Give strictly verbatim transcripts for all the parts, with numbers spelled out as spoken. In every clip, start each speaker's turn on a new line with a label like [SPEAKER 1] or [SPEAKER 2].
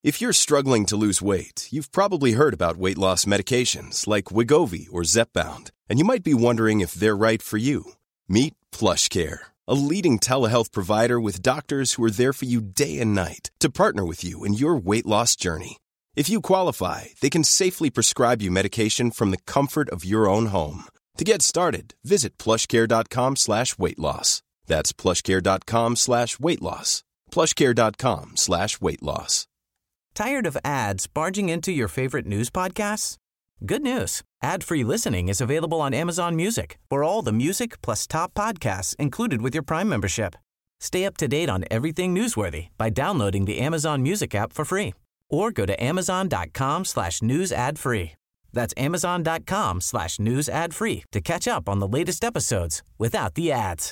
[SPEAKER 1] If you're struggling to lose weight, you've probably heard about weight loss medications like Wegovy or Zepbound, and you might be wondering if they're right for you. Meet PlushCare, a leading telehealth provider with doctors who are there for you day and night to partner with you in your weight loss journey. If you qualify, they can safely prescribe you medication from the comfort of your own home. To get started, visit plushcare.com slash weight loss. That's plushcare.com slash weight loss. plushcare.com slash weight loss.
[SPEAKER 2] Tired of ads barging into your favorite news podcasts? Good news. Ad-free listening is available on Amazon Music for all the music plus top podcasts included with your Prime membership. Stay up to date on everything newsworthy by downloading the Amazon Music app for free or go to amazon.com slash news ad free. That's amazon.com slash news ad free to catch up on the latest episodes without the ads.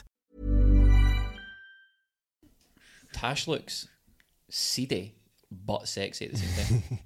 [SPEAKER 3] Tash looks seedy but sexy at the same time.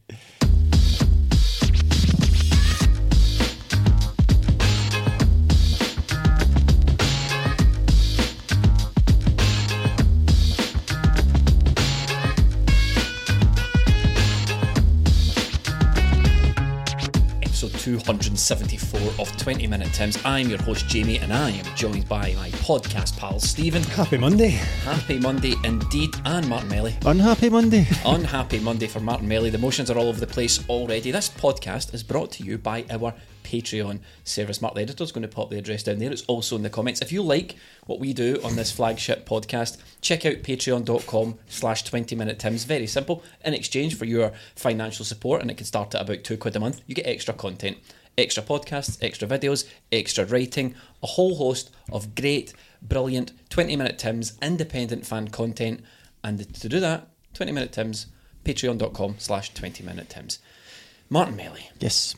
[SPEAKER 3] Episode two hundred seventy-four of twenty minute Tims. I'm your host Jamie, and I am joined by my podcast pal Stephen.
[SPEAKER 4] Happy Monday.
[SPEAKER 3] Happy Monday indeed. And Martin Melly.
[SPEAKER 4] Unhappy Monday.
[SPEAKER 3] Unhappy Monday for Martin Melly. The emotions are all over the place already. This podcast is brought to you by our Patreon service. Mark the editor's going to pop the address down there. It's also in the comments. If you like what we do on this flagship podcast, check out patreon.com slash 20 minute Tims. Very simple. In exchange for your financial support, and it can start at about two quid a month, you get extra content, extra podcasts, extra videos, extra writing, a whole host of great, brilliant twenty minute Tims independent fan content. And to do that, twenty minute Tims, patreon.com slash 20 minute Tims. Martin Melly.
[SPEAKER 4] Yes.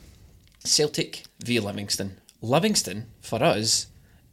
[SPEAKER 3] Celtic v Livingston. Livingston, for us,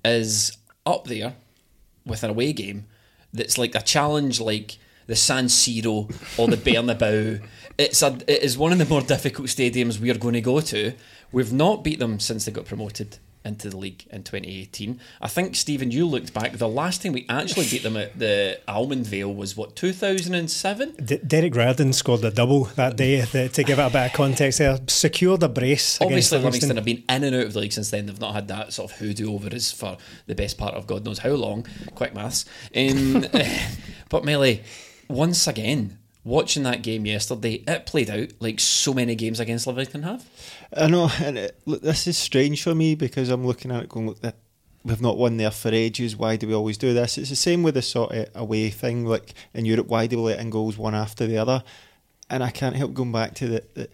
[SPEAKER 3] is up there with an away game that's like a challenge like the San Siro or the Bernabeu. It's a, it is one of the more difficult stadiums we are going to go to. We've not beat them since they got promoted into the league in twenty eighteen. I think, Stephen, you looked back. The last time we actually beat them at the Almondvale was, what, two thousand seven?
[SPEAKER 4] D- Derek Riordan scored a double that day, the, to give it a bit of context there. Secured a brace.
[SPEAKER 3] Obviously, Livingston have been in and out of the league since then. They've not had that sort of hoodoo over us for the best part of God knows how long. Quick maths. Um, but, Melly, once again, watching that game yesterday, it played out like so many games against Livingston have.
[SPEAKER 5] I know, and it, look, this is strange for me because I'm looking at it going, look, we've not won there for ages. Why do we always do this? It's the same with the sort of away thing, like in Europe. Why do we let in goals one after the other? And I can't help going back to the, the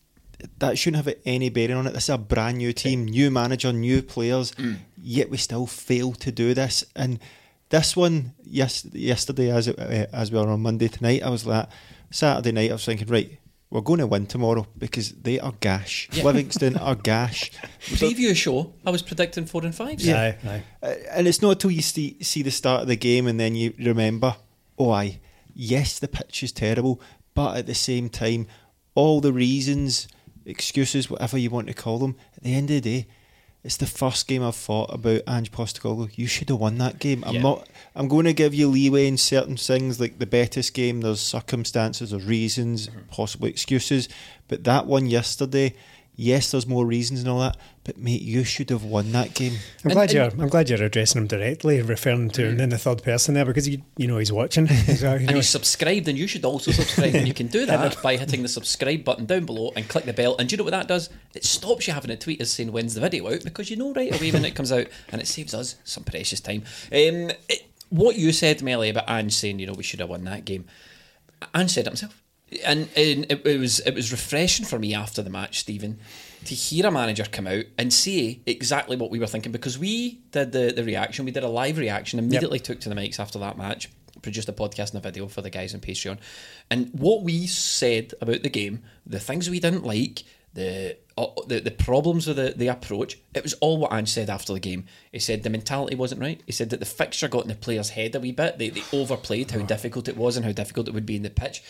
[SPEAKER 5] that shouldn't have any bearing on it. This is a brand new team, new manager, new players, mm. yet we still fail to do this. And this one, yes, yesterday as it, uh, as we were on Monday tonight, I was like, Saturday night, I was thinking, right, we're going to win tomorrow because they are gash. Yeah. Livingston are gash.
[SPEAKER 3] Preview show, I was predicting four and five.
[SPEAKER 5] Yeah, aye, aye. Uh, and it's not until you see, see the start of the game and then you remember, oh aye, yes, the pitch is terrible, but at the same time, all the reasons, excuses, whatever you want to call them, at the end of the day, it's the first game I've thought about Ange Postecoglou. You should have won that game. I'm yeah. not. I'm going to give you leeway in certain things, like the Betis game. There's circumstances, there's reasons, mm-hmm. possibly excuses. But that one yesterday, yes, there's more reasons and all that. But mate, you should have won that game.
[SPEAKER 4] I'm glad you're. I'm glad you're addressing him directly, referring to him in the third person there, because you, you know he's watching.
[SPEAKER 3] So, you know. And he's subscribed, and you should also subscribe. And you can do that by hitting the subscribe button down below and click the bell. And do you know what that does? It stops you having to tweet us saying when's the video out, because you know right away when it comes out, and it saves us some precious time. Um, it, what you said, Melly, about Ange saying, you know, we should have won that game. Ange said it himself. And, and it, it was it was refreshing for me after the match, Stephen, to hear a manager come out and say exactly what we were thinking, because we did the, the reaction, we did a live reaction, immediately yep. took to the mics after that match, produced a podcast and a video for the guys on Patreon, and what we said about the game, the things we didn't like, the uh, the, the problems with the, the approach, it was all what Ange said after the game. He said the mentality wasn't right. He said that the fixture got in the players' head a wee bit. They, they overplayed how difficult it was and how difficult it would be in the pitch.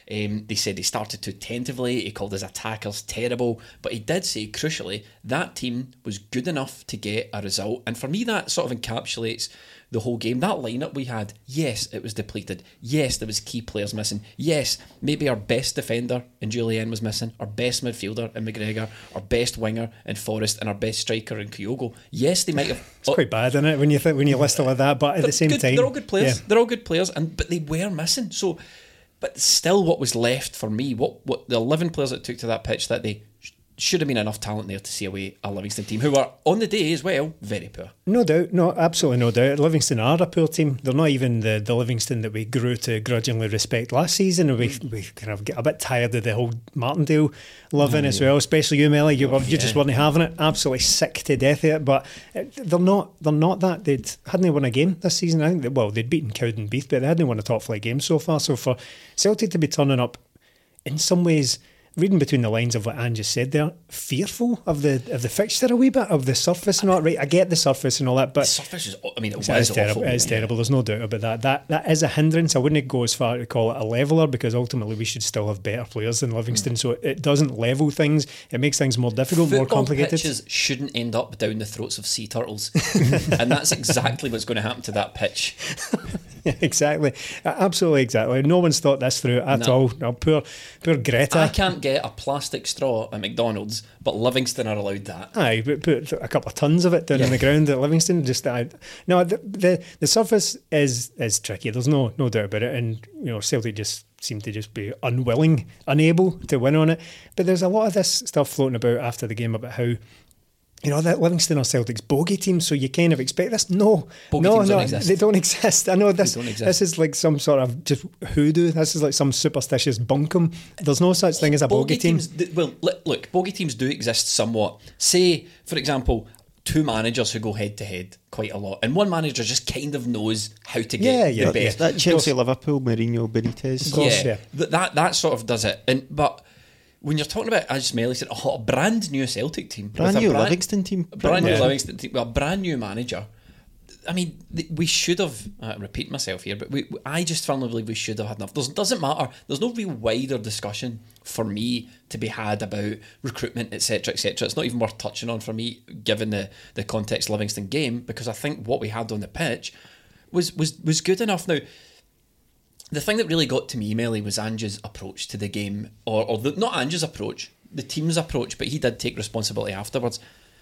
[SPEAKER 3] Um, they said they started too tentatively. He called his attackers terrible. But he did say, crucially, that team was good enough to get a result. And for me, that sort of encapsulates the whole game. That lineup we had, yes, it was depleted. Yes, there was key players missing. Yes, maybe our best defender in Julian was missing, our best midfielder in McGregor, our best winger in Forrest, and our best striker in Kyogo. Yes, they might have.
[SPEAKER 4] It's quite bad, isn't it, when you think when you list all of that? But at the same
[SPEAKER 3] good,
[SPEAKER 4] time,
[SPEAKER 3] they're all good players.
[SPEAKER 4] Yeah.
[SPEAKER 3] They're all good players, and but they were missing. So, but still, what was left for me, what what the eleven players that took to that pitch that day. Should have been enough talent there to see away a Livingston team who were, on the day as well, very poor.
[SPEAKER 4] No doubt, no, absolutely no doubt. Livingston are a poor team. They're not even the, the Livingston that we grew to grudgingly respect last season. And we mm. we kind of get a bit tired of the whole Martindale loving oh, as yeah. well, especially you, Melly. You, were, you yeah. just weren't having it. Absolutely sick to death of it. But they're not they're not that. They'd hadn't won a game this season. I think they, well, they'd beaten Cowdenbeath, but they hadn't won a top flight game so far. So for Celtic to be turning up, in some ways, reading between the lines of what Anne just said there, fearful of the of the fixture a wee bit, of the surface and all that. Right, I get the surface and all that, but
[SPEAKER 3] the surface is, I mean, it was
[SPEAKER 4] it's
[SPEAKER 3] awful.
[SPEAKER 4] terrible. It is terrible. There's no doubt about that. That that is a hindrance. I wouldn't go as far to call it a leveller, because ultimately we should still have better players than Livingston. Mm. So it doesn't level things. It makes things more difficult,
[SPEAKER 3] Football
[SPEAKER 4] more complicated.
[SPEAKER 3] Pitches shouldn't end up down the throats of sea turtles, and that's exactly what's going to happen to that pitch.
[SPEAKER 4] Yeah, exactly. Absolutely, exactly. No one's thought this through at
[SPEAKER 3] no.
[SPEAKER 4] all. No, poor, poor Greta.
[SPEAKER 3] I can't get a plastic straw at McDonald's, but Livingston are allowed that.
[SPEAKER 4] Aye, but put a couple of tons of it down
[SPEAKER 3] yeah.
[SPEAKER 4] on the ground at Livingston. Just I, no, the, the the surface is is tricky. There's no no doubt about it, and you know Celtic just seem to just be unwilling, unable to win on it. But there's a lot of this stuff floating about after the game about how, you know, that Livingston are Celtic's bogey team, so you kind of expect this. No,
[SPEAKER 3] bogey
[SPEAKER 4] no,
[SPEAKER 3] teams
[SPEAKER 4] no,
[SPEAKER 3] don't exist.
[SPEAKER 4] They don't exist. I know this.
[SPEAKER 3] They don't exist.
[SPEAKER 4] This is like some sort of just hoodoo. This is like some superstitious bunkum. There's no such thing as a bogey,
[SPEAKER 3] bogey
[SPEAKER 4] team.
[SPEAKER 3] Teams, well, look, bogey teams do exist somewhat. Say, for example, two managers who go head to head quite a lot, and one manager just kind of knows how to get
[SPEAKER 4] yeah, yeah,
[SPEAKER 3] the best.
[SPEAKER 5] That Chelsea, Liverpool, Mourinho, Benitez.
[SPEAKER 4] Of course,
[SPEAKER 3] yeah,
[SPEAKER 4] yeah.
[SPEAKER 3] that that sort of does it. And but when you're talking about, as Melly said, oh, a brand new Celtic team,
[SPEAKER 5] brand new brand, Livingston team,
[SPEAKER 3] brand new
[SPEAKER 4] yeah.
[SPEAKER 3] Livingston team, well, a brand new manager. I mean, th- we should have. Uh, repeat myself here, but we, I just firmly believe we should have had enough. There's, doesn't matter. There's no real wider discussion for me to be had about recruitment, et cetera, et cetera. It's not even worth touching on for me, given the the context Livingston game, because I think what we had on the pitch was was was good enough. Now, the thing that really got to me, Melly, was Ange's approach to the game, or, or the, not Ange's approach, the team's approach, but he did take responsibility afterwards.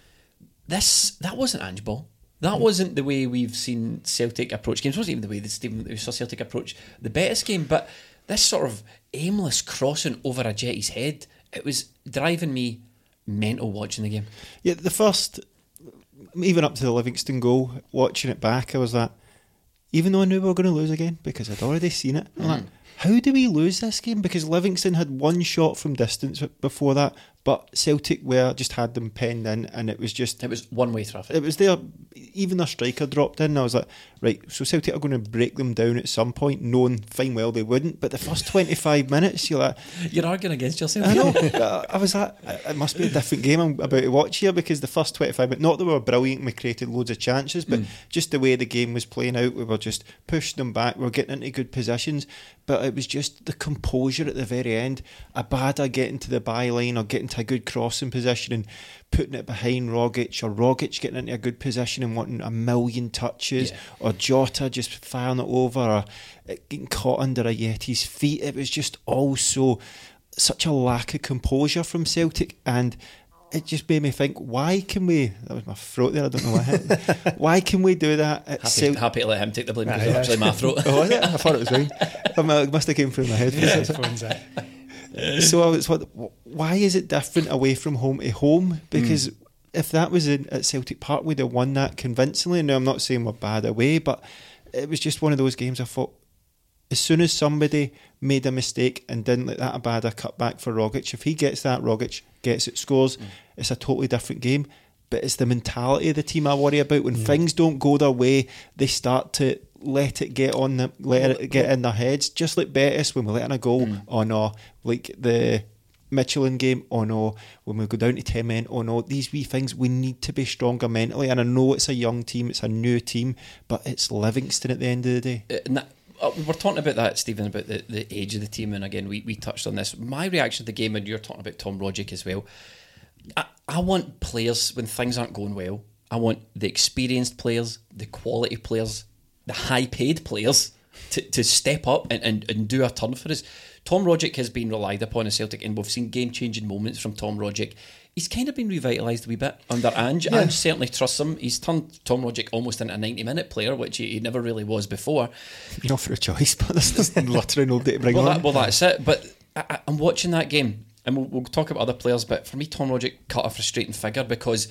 [SPEAKER 3] This that wasn't Ange ball. That wasn't the way we've seen Celtic approach games. It wasn't even the way that we saw Celtic approach the Betis game. But this sort of aimless crossing over a jetty's head, it was driving me mental watching the game.
[SPEAKER 5] Yeah, the first, even up to the Livingston goal, watching it back, I was like, even though I knew we were going to lose again, because I'd already seen it, I'm mm. like, how do we lose this game? Because Livingston had one shot from distance before that, but Celtic were just had them penned in, and it was just...
[SPEAKER 3] It was one-way traffic.
[SPEAKER 5] It was there. Even their striker dropped in, and I was like, right, so Celtic are going to break them down at some point, knowing fine well they wouldn't, but the first twenty-five minutes, you're like...
[SPEAKER 3] You're arguing against yourself.
[SPEAKER 5] I know. I was like, it must be a different game I'm about to watch here, because the first twenty-five minutes, not that we were brilliant and we created loads of chances, but mm. just the way the game was playing out, we were just pushing them back, we were getting into good positions, but it was just the composure at the very end. Abada getting to the byline or getting to a good crossing position and putting it behind Rogic, or Rogic getting into a good position and wanting a million touches, yeah. or Jota just firing it over, or getting caught under a Yeti's feet. It was just also such a lack of composure from Celtic, and it just made me think, why can we... That was my throat there, I don't know what hit. Why can we do that at
[SPEAKER 3] happy,
[SPEAKER 5] Celtic?
[SPEAKER 3] Happy to let him take the blame, because
[SPEAKER 5] ah,
[SPEAKER 3] it
[SPEAKER 5] yeah.
[SPEAKER 3] was actually my throat.
[SPEAKER 5] Oh, was it? I thought it was mine. It must have came through my head. Yeah. So I was, what, why is it different away from home to home? Because mm. if that was in, at Celtic Park, we'd have won that convincingly. Now, I'm not saying we're bad away, but it was just one of those games I thought, as soon as somebody made a mistake and didn't let that Abada cut back for Rogic, if he gets that, Rogic gets it, scores, mm. it's a totally different game. But it's the mentality of the team I worry about. When mm. things don't go their way, they start to let it get on the, let it get in their heads. Just like Betis, when we let in a goal, mm. oh no, like the Michelin game, oh no, when we go down to ten men, oh no, these wee things, we need to be stronger mentally. And I know it's a young team, it's a new team, but it's Livingston at the end of the day.
[SPEAKER 3] Uh, uh, we were talking about that, Stephen, about the, the age of the team, and again, we, we touched on this. My reaction to the game, and you're talking about Tom Rogic as well, I, I want players, when things aren't going well, I want the experienced players, the quality players, the high-paid players to, to step up and, and, and do a turn for us. Tom Rogic has been relied upon at Celtic, and we've seen game-changing moments from Tom Rogic. He's kind of been revitalised a wee bit under Ange. Yeah. Ange certainly trusts him. He's turned Tom Rogic almost into a ninety-minute player, which he, he never really was before.
[SPEAKER 5] You know, for a choice, but there's literally no day to bring
[SPEAKER 3] well,
[SPEAKER 5] on.
[SPEAKER 3] That, well, that's it. But I, I'm watching that game, and we'll, we'll talk about other players, but for me, Tom Rogic cut a frustrating figure because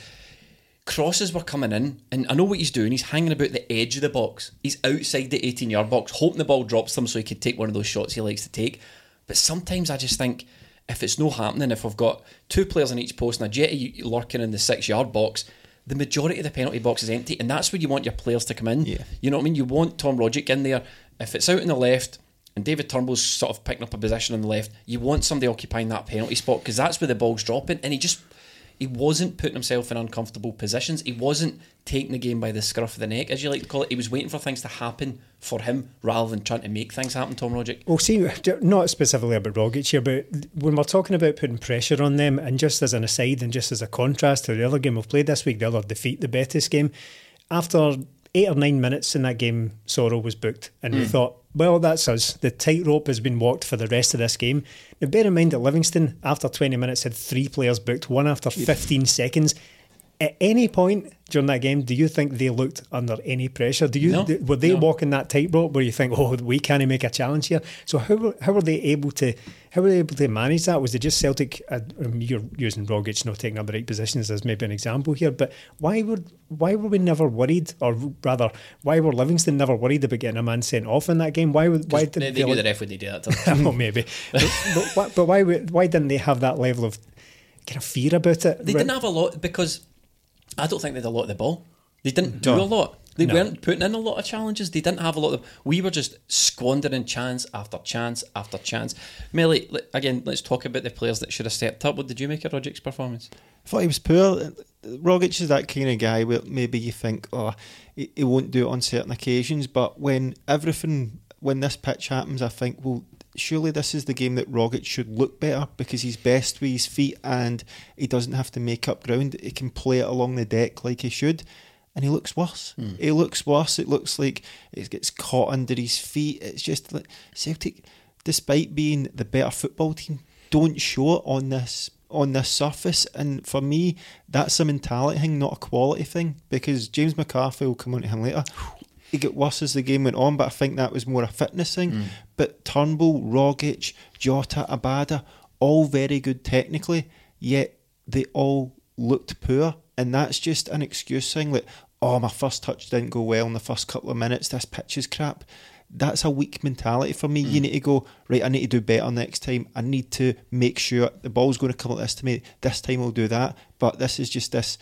[SPEAKER 3] crosses were coming in, and I know what he's doing. He's hanging about the edge of the box. He's outside the eighteen-yard box, hoping the ball drops them so he can take one of those shots he likes to take. But sometimes I just think, if it's not happening, if we've got two players in each post and a jetty lurking in the six-yard box, the majority of the penalty box is empty, and that's where you want your players to come in.
[SPEAKER 5] Yeah.
[SPEAKER 3] You know what I mean? You want Tom Rogic in there. If it's out on the left and David Turnbull's sort of picking up a position on the left, you want somebody occupying that penalty spot, because that's where the ball's dropping, and he just... he wasn't putting himself in uncomfortable positions. He wasn't taking the game by the scruff of the neck, as you like to call it. He was waiting for things to happen for him rather than trying to make things happen, Tom Rogic.
[SPEAKER 4] Well, see, not specifically about Rogic here, but when we're talking about putting pressure on them, and just as an aside and just as a contrast to the other game we've played this week, the other defeat, the Betis game, after eight or nine minutes in that game, Soro was booked, and mm. we thought, well, that's us. The tightrope has been walked for the rest of this game. Now, bear in mind that Livingston, after twenty minutes, had three players booked, one after fifteen seconds. At any point during that game, do you think they looked under any pressure? Do you
[SPEAKER 3] no,
[SPEAKER 4] th- were they
[SPEAKER 3] no.
[SPEAKER 4] walking that tightrope where you think, oh, we can't make a challenge here? So how were, how were they able to how were they able to manage that? Was it just Celtic? Uh, you're using Rogic not taking up the right positions as maybe an example here, but why would why were we never worried, or rather, why were Livingston never worried about getting a man sent off in that game? Why would why did
[SPEAKER 3] they, they knew the ref would do that?
[SPEAKER 4] Oh, maybe, but, but, but why why didn't they have that level of kind of fear about it?
[SPEAKER 3] They didn't have a lot, because I don't think they had a lot of the ball. They didn't do
[SPEAKER 4] no.
[SPEAKER 3] a lot. They
[SPEAKER 4] no.
[SPEAKER 3] weren't putting in a lot of challenges. They didn't have a lot of... We were just squandering chance after chance after chance. Melly, again, let's talk about the players that should have stepped up. What did you make of Rogic's performance?
[SPEAKER 5] I thought he was poor. Rogic is that kind of guy where maybe you think, oh, he, he won't do it on certain occasions, but when everything... When this pitch happens, I think, well, surely this is the game that Rogic should look better, because he's best with his feet and he doesn't have to make up ground. He can play it along the deck like he should, and he looks worse. Mm. He looks worse. It looks like it gets caught under his feet. It's just like Celtic, despite being the better football team, don't show it on this on this surface. And for me, that's a mentality thing, not a quality thing, because James McCarthy, will come on to him later, he got worse as the game went on, but I think that was more a fitness thing. Mm. But Turnbull, Rogic, Jota, Abada, all very good technically, yet they all looked poor. And that's just an excuse thing, like, oh, my first touch didn't go well in the first couple of minutes, this pitch is crap. That's a weak mentality for me. Mm. You need to go, right, I need to do better next time. I need to make sure the ball's going to come like this to me. This time I'll do that. But this is just this,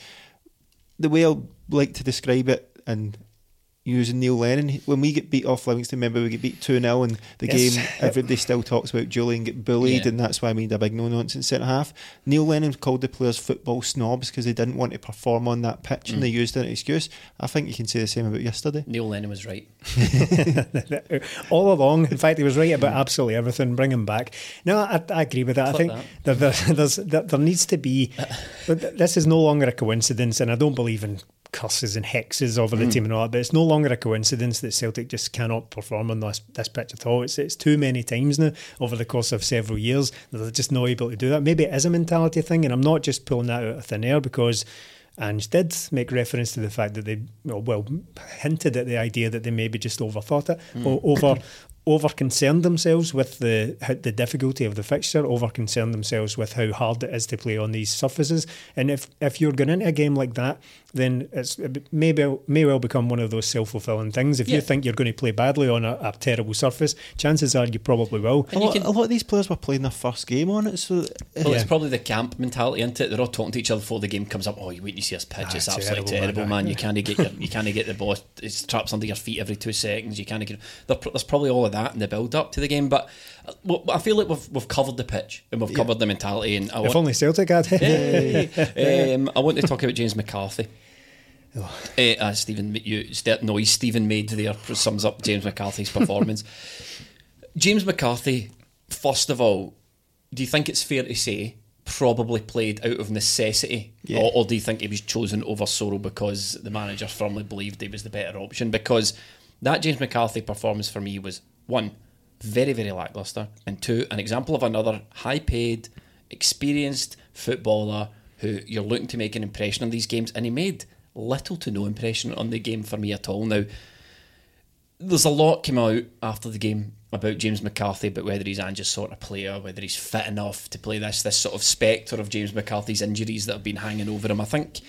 [SPEAKER 5] the way I like to describe it, and using Neil Lennon, when we get beat off Livingston, remember we get beat two nil in the yes. game, everybody still talks about Julian get bullied, yeah. and that's why I made a big no-nonsense centre half. Neil Lennon called the players football snobs because they didn't want to perform on that pitch, mm. and they used it as an excuse. I think you can say the same about yesterday.
[SPEAKER 3] Neil Lennon was right.
[SPEAKER 4] All along. In fact, he was right about absolutely everything. Bring him back. No, I, I agree with that. Clip I think that. There, there, there's, there, there needs to be... This is no longer a coincidence, and I don't believe in curses and hexes over the mm. team and all that, but it's no longer a coincidence that Celtic just cannot perform on this, this pitch at all. It's, it's too many times now over the course of several years that they're just not able to do that. Maybe it is a mentality thing, and I'm not just pulling that out of thin air, because Ange did make reference to the fact that they well, well hinted at the idea that they maybe just overthought it, mm. or over over concerned themselves with the the difficulty of the fixture, over concerned themselves with how hard it is to play on these surfaces. And if if you're going into a game like that, then it's it may, be, may well become one of those self-fulfilling things. If yeah. you think you're going to play badly on a, a terrible surface, chances are you probably will.
[SPEAKER 5] A lot, can, a lot of these players were playing their first game on it, so
[SPEAKER 3] well, yeah. it's probably the camp mentality, isn't it? They're all talking to each other before the game comes up. Oh, you wait to see us pitch, ah, it's absolutely terrible, terrible man. man. You can't get your, you can't get the ball. It's traps under your feet every two seconds. You can't get. There's probably all of that in the build up to the game, but I feel like we've we've covered the pitch and we've yeah. covered the mentality. And I
[SPEAKER 4] if
[SPEAKER 3] want,
[SPEAKER 4] only Celtic had.
[SPEAKER 3] Hey, um, I want to talk about James McCarthy.
[SPEAKER 4] Oh.
[SPEAKER 3] Uh, uh, Stephen, you, that noise Stephen made there sums up James McCarthy's performance. James McCarthy, first of all, do you think it's fair to say probably played out of necessity,
[SPEAKER 5] yeah.
[SPEAKER 3] or, or do you think he was chosen over Soro because the manager firmly believed he was the better option? Because that James McCarthy performance for me was, one, very, very lacklustre, and two, an example of another high-paid, experienced footballer who you're looking to make an impression on these games, and he made little to no impression on the game for me at all. Now, there's a lot came out after the game about James McCarthy, about whether he's Ange's sort of player, whether he's fit enough to play this, this sort of spectre of James McCarthy's injuries that have been hanging over him. I think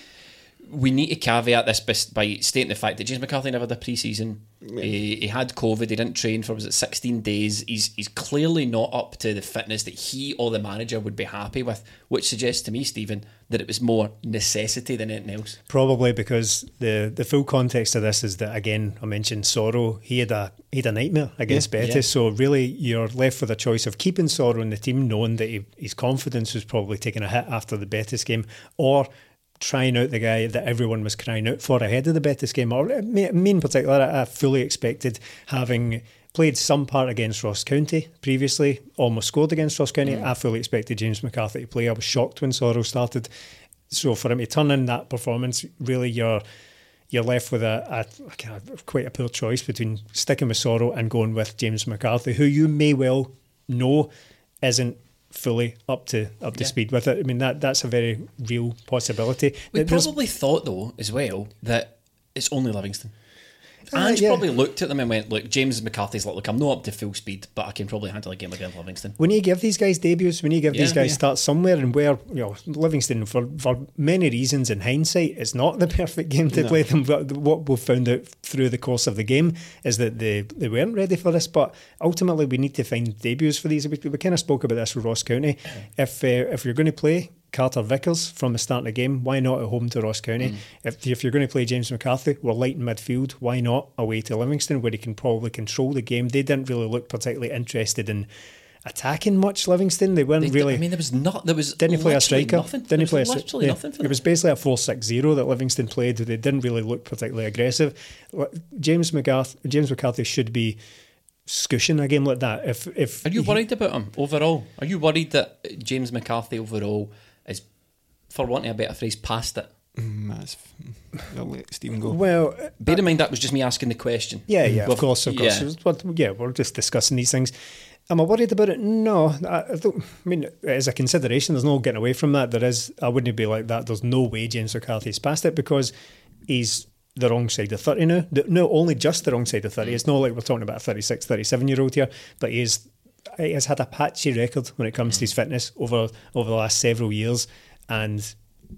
[SPEAKER 3] we need to caveat this by stating the fact that James McCarthy never had a pre-season. Yeah. He, he had COVID, he didn't train for, was it sixteen days? He's he's clearly not up to the fitness that he or the manager would be happy with, which suggests to me, Stephen, that it was more necessity than anything else.
[SPEAKER 4] Probably because the, the full context of this is that, again, I mentioned Soro, he had a he had a nightmare against yeah, Betis, yeah. so really you're left with a choice of keeping Soro in the team, knowing that he, his confidence was probably taking a hit after the Betis game, or trying out the guy that everyone was crying out for ahead of the Betis game. Or me in particular, I fully expected, having played some part against Ross County previously, almost scored against Ross County, mm. I fully expected James McCarthy to play. I was shocked when Soro started. So for him to turn in that performance, really you're you're left with a, a, a kind of quite a poor choice between sticking with Soro and going with James McCarthy, who you may well know isn't fully up to up to yeah. speed with it. I mean, that that's a very real possibility.
[SPEAKER 3] We
[SPEAKER 4] There's,
[SPEAKER 3] probably thought, though, as well, that it's only Livingston.
[SPEAKER 4] Uh,
[SPEAKER 3] Ange
[SPEAKER 4] yeah.
[SPEAKER 3] probably looked at them and went, look, James McCarthy's like, look, I'm not up to full speed, but I can probably handle a game against Livingston.
[SPEAKER 4] When you give these guys debuts, when you give
[SPEAKER 3] yeah,
[SPEAKER 4] these guys
[SPEAKER 3] yeah.
[SPEAKER 4] starts somewhere, and where, you know, Livingston, for, for many reasons in hindsight, it's not the perfect game to no. play them. But what we've found out through the course of the game is that they, they weren't ready for this. But ultimately, we need to find debuts for these. We, we kind of spoke about this with Ross County. If uh, if you're going to play Carter Vickers from the start of the game, why not at home to Ross County? Mm. If, if you're going to play James McCarthy, we're light in midfield, why not away to Livingston, where he can probably control the game? They didn't really look particularly interested in attacking much, Livingston. They weren't
[SPEAKER 3] they,
[SPEAKER 4] really.
[SPEAKER 3] I mean, there was not. There was
[SPEAKER 4] didn't he play a striker?
[SPEAKER 3] Nothing.
[SPEAKER 4] Didn't he play a
[SPEAKER 3] literally
[SPEAKER 4] yeah.
[SPEAKER 3] nothing for
[SPEAKER 4] It was basically a four six zero that Livingston played. They didn't really look particularly aggressive. James McCarthy, James McCarthy should be scushing a game like that. If if
[SPEAKER 3] are you
[SPEAKER 4] he,
[SPEAKER 3] worried about him overall? Are you worried that James McCarthy overall is, for want of a better phrase, past it?
[SPEAKER 5] Mm, that's, I'll let Stephen go.
[SPEAKER 4] Well,
[SPEAKER 3] bear in mind that was just me asking the question.
[SPEAKER 4] Yeah, yeah,
[SPEAKER 3] We've,
[SPEAKER 4] of course, of course.
[SPEAKER 3] Yeah.
[SPEAKER 4] But, yeah, we're just discussing these things. Am I worried about it? No, I, I don't. I mean, as a consideration, there's no getting away from that. There is. I wouldn't be like that. There's no way James McCarthy's past it, because he's the wrong side of thirty now. No, only just the wrong side of thirty. It's not like we're talking about a thirty-six, thirty-seven year old here, but he is. He has had a patchy record when it comes mm. to his fitness over over the last several years, and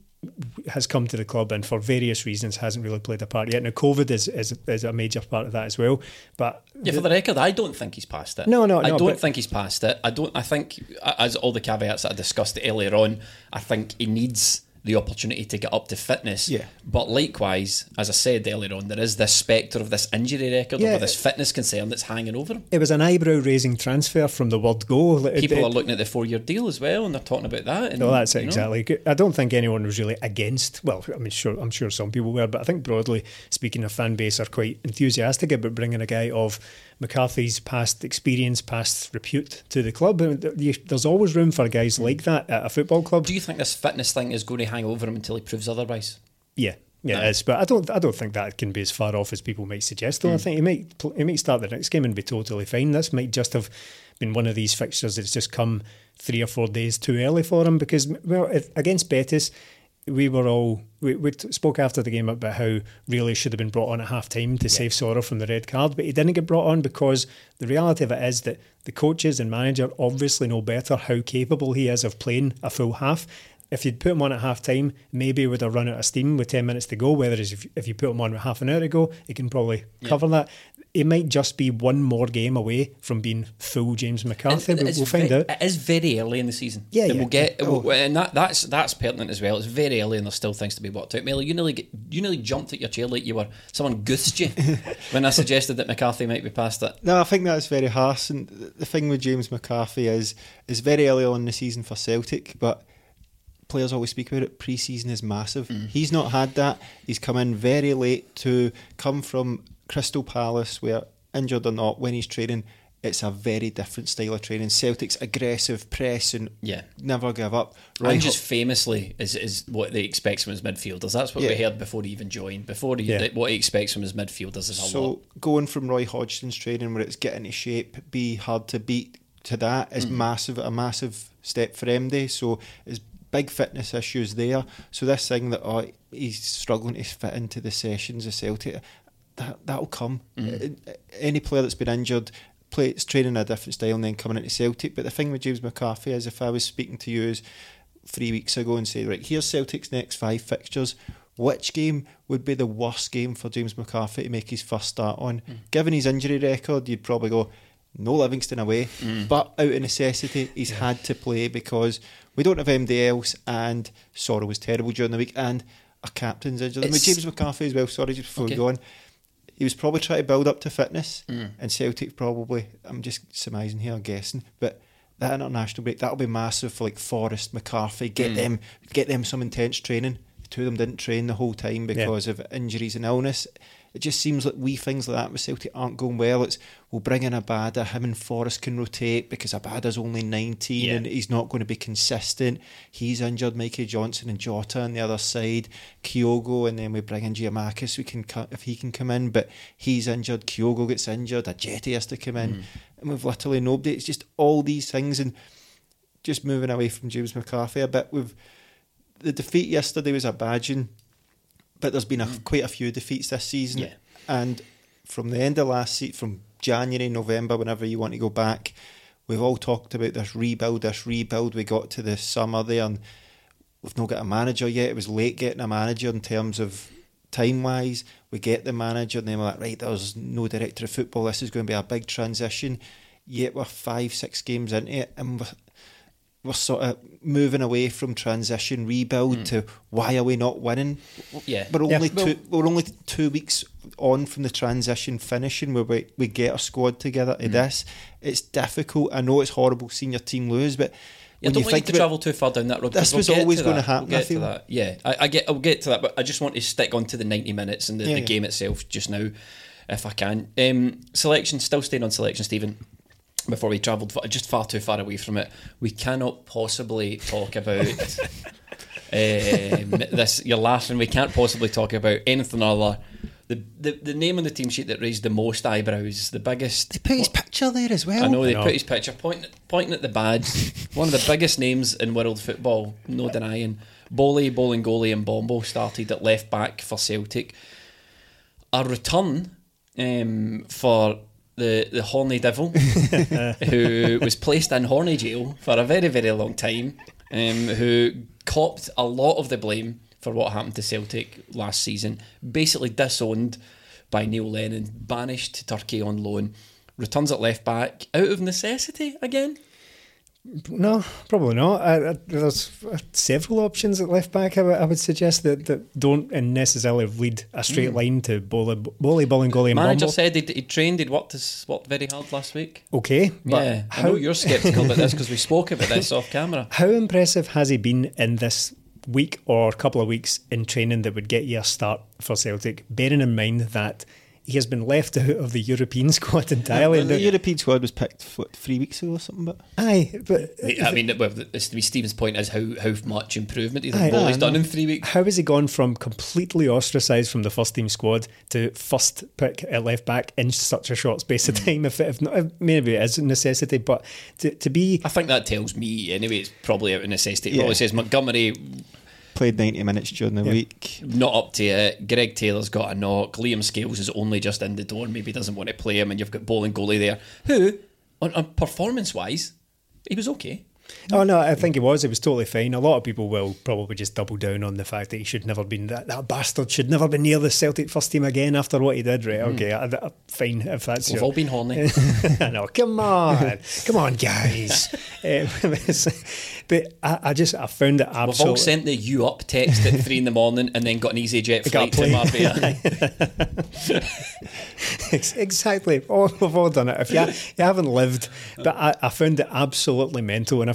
[SPEAKER 4] has come to the club and for various reasons hasn't really played a part yet. Now, COVID is is, is a major part of that as well. But
[SPEAKER 3] yeah,
[SPEAKER 4] the,
[SPEAKER 3] for the record, I don't think he's past it.
[SPEAKER 4] No, no,
[SPEAKER 3] I
[SPEAKER 4] no,
[SPEAKER 3] don't
[SPEAKER 4] but,
[SPEAKER 3] think he's past it. I don't. I think, as all the caveats that I discussed earlier on, I think he needs the opportunity to get up to fitness.
[SPEAKER 5] Yeah.
[SPEAKER 3] But likewise, as I said earlier on, there is this spectre of this injury record,
[SPEAKER 4] yeah,
[SPEAKER 3] or this fitness concern that's hanging over him.
[SPEAKER 4] It was an eyebrow-raising transfer from the word go.
[SPEAKER 3] People
[SPEAKER 4] it, it,
[SPEAKER 3] are looking at the four-year deal as well, and they're talking about that. And,
[SPEAKER 4] no, that's it,
[SPEAKER 3] you know.
[SPEAKER 4] exactly. I don't think anyone was really against. Well, I mean, sure, I'm sure some people were, but I think broadly speaking, a fan base are quite enthusiastic about bringing a guy of McCarthy's past experience, past repute to the club. There's always room for guys like that at a football club.
[SPEAKER 3] Do you think this fitness thing is going to hang over him until he proves otherwise?
[SPEAKER 4] Yeah, yeah,
[SPEAKER 3] no.
[SPEAKER 4] it is. But I don't, I don't think that can be as far off as people might suggest. Though mm. I think he might, he might start the next game and be totally fine. This might just have been one of these fixtures that's just come three or four days too early for him, because, well, against Betis, we were all we, we spoke after the game about how really should have been brought on at half time to yeah. save Soro from the red card, but he didn't get brought on because the reality of it is that the coaches and manager obviously know better how capable he is of playing a full half. If you'd put him on at half time, maybe he would have run out of steam with ten minutes to go, whereas if, if you put him on with half an hour to go, he can probably yeah. cover that. It might just be one more game away from being full James McCarthy. We'll, we'll find
[SPEAKER 3] ve-
[SPEAKER 4] out.
[SPEAKER 3] It is very early in the season.
[SPEAKER 4] Yeah,
[SPEAKER 3] and
[SPEAKER 4] yeah.
[SPEAKER 3] We'll get,
[SPEAKER 4] oh.
[SPEAKER 3] we'll, and that, that's that's pertinent as well. It's very early, and there's still things to be worked out. Melly, you nearly get, you nearly jumped at your chair like you were someone goosed you when I suggested that McCarthy might be past it.
[SPEAKER 5] No, I think that's very harsh. And the thing with James McCarthy is is very early on in the season for Celtic, but players always speak about it, pre-season is massive. Mm. He's not had that. He's come in very late to come from Crystal Palace, where, injured or not, when he's training, it's a very different style of training. Celtic's aggressive, press, and
[SPEAKER 3] yeah.
[SPEAKER 5] never give up.
[SPEAKER 3] Roy and just Ho- famously is, is what they expect from his midfielders. That's what yeah. we heard before he even joined. Before he, yeah. what he expects from his midfielders is a
[SPEAKER 5] so
[SPEAKER 3] lot.
[SPEAKER 5] So going from Roy Hodgson's training, where it's get into shape, be hard to beat, to that is mm. massive, a massive step for M D. So there's big fitness issues there. So this thing that oh, he's struggling to fit into the sessions of Celtic, that that'll come. Mm. Any player that's been injured, play, it's training a different style and then coming into Celtic. But the thing with James McCarthy is, if I was speaking to you three weeks ago and say, right, here's Celtic's next five fixtures, which game would be the worst game for James McCarthy to make his first start on? Mm. Given his injury record, you'd probably go, no Livingston away. Mm. But out of necessity, he's yeah. had to play because we don't have M D else, and Sorrell was terrible during the week, and our captain's injured. With James McCarthy as well, sorry, just before okay. we go on, he was probably trying to build up to fitness, mm. and Celtic probably, I'm just surmising here, guessing, but that international break, that'll be massive for like Forrest, McCarthy, get mm. them get them some intense training. The two of them didn't train the whole time because yeah. of injuries and illness. It just seems like wee things like that with Celtic aren't going well. It's, we'll bring in Abada, him and Forrest can rotate because Abada's only nineteen yeah. and he's not going to be consistent. He's injured, Mikey Johnson and Jota on the other side, Kyogo, and then we bring in Giamakis, we can cut if he can come in, but he's injured, Kyogo gets injured, Ajeti has to come in, mm. and we've literally nobody. It's just all these things, and just moving away from James McCarthy a bit. We've the defeat yesterday was a badging, but there's been a, mm. quite a few defeats this season,
[SPEAKER 3] yeah.
[SPEAKER 5] and from the end of last season, from January, November, whenever you want to go back, we've all talked about this rebuild, this rebuild. We got to the summer there, and we've not got a manager yet. It was late getting a manager in terms of time-wise. We get the manager, and then we're like, right, there's no director of football. This is going to be a big transition. Yet we're five, six games into it, and we're we're sort of moving away from transition rebuild mm. to why are we not winning?
[SPEAKER 3] Yeah,
[SPEAKER 5] we're only
[SPEAKER 3] yeah.
[SPEAKER 5] two. We're only two weeks on from the transition finishing, where we, we get our squad together to mm. this. It's difficult. I know it's horrible seeing your team lose, but
[SPEAKER 3] yeah,
[SPEAKER 5] when
[SPEAKER 3] don't
[SPEAKER 5] you
[SPEAKER 3] want
[SPEAKER 5] think
[SPEAKER 3] you to travel too far down that road.
[SPEAKER 5] This
[SPEAKER 3] we'll
[SPEAKER 5] was always going
[SPEAKER 3] to
[SPEAKER 5] to happen.
[SPEAKER 3] We'll
[SPEAKER 5] I
[SPEAKER 3] get
[SPEAKER 5] feel.
[SPEAKER 3] to that. Yeah, I, I get. I'll get to that, but I just want to stick on to the ninety minutes and the,
[SPEAKER 5] yeah,
[SPEAKER 3] the
[SPEAKER 5] yeah.
[SPEAKER 3] game itself just now, if I can. Um, selection, still staying on selection, Stephen. Before we travelled just far too far away from it, we cannot possibly talk about um, this. You're laughing. We can't possibly talk about anything other. The, the the name on the team sheet that raised the most eyebrows, the biggest.
[SPEAKER 5] They put his picture there as well.
[SPEAKER 3] I know they
[SPEAKER 5] I know.
[SPEAKER 3] put his picture pointing pointing at the badge. One of the biggest names in world football, no denying. Boley, Bolingoli, and Bombo started at left back for Celtic. A return um, for. The the Horny Devil, who was placed in Horny jail for a very, very long time, um, who copped a lot of the blame for what happened to Celtic last season, basically disowned by Neil Lennon, banished to Turkey on loan, returns at left back out of necessity again.
[SPEAKER 4] No, probably not. I, I, there's several options at left back. I, w- I would suggest that, that don't necessarily lead a straight mm. line to Boley, Boley Bolingoli, and
[SPEAKER 3] Manager
[SPEAKER 4] Bumble.
[SPEAKER 3] said he'd, he'd trained, he'd worked, his, worked very hard last week.
[SPEAKER 4] Okay, but
[SPEAKER 3] yeah,
[SPEAKER 4] how,
[SPEAKER 3] I know you're sceptical about this because we spoke about this off camera.
[SPEAKER 4] How impressive has he been in this week or couple of weeks in training that would get you a start for Celtic, bearing in mind that he has been left out of the European squad entirely?
[SPEAKER 5] Yeah, the European squad was picked what, three weeks ago or something. But
[SPEAKER 4] aye, but
[SPEAKER 3] I mean, well, Stephen's point is how how much improvement do you think Boley's done in three weeks?
[SPEAKER 4] How has he gone from completely ostracised from the first team squad to first pick at left back in such a short space of time? Mm. If, if not, maybe it is a necessity, but to to be,
[SPEAKER 3] I think that tells me anyway. It's probably out of necessity. It
[SPEAKER 5] yeah.
[SPEAKER 3] probably says Montgomery
[SPEAKER 5] played ninety minutes during the yeah. week.
[SPEAKER 3] Not up to it. Greg Taylor's got a knock. Liam Scales is only just in the door. Maybe doesn't want to play him. And you've got Bolingoli there, who, on, on performance-wise, he was okay.
[SPEAKER 4] Oh no, I think he was. It was totally fine. A lot of people will probably just double down on the fact that he should never been that, that bastard should never be near the Celtic first team again after what he did. Right? Okay, mm. I, I, fine if that's.
[SPEAKER 3] We've
[SPEAKER 4] your...
[SPEAKER 3] all been horny.
[SPEAKER 4] I know. Come on, come on, guys. um, but I, I just I found it absolutely.
[SPEAKER 3] We've all sent the "you up" text at three in the morning and then got an EasyJet flight to Marbella.
[SPEAKER 4] Exactly. Oh, we've all done it. If you, you haven't lived, but I, I found it absolutely mental, and if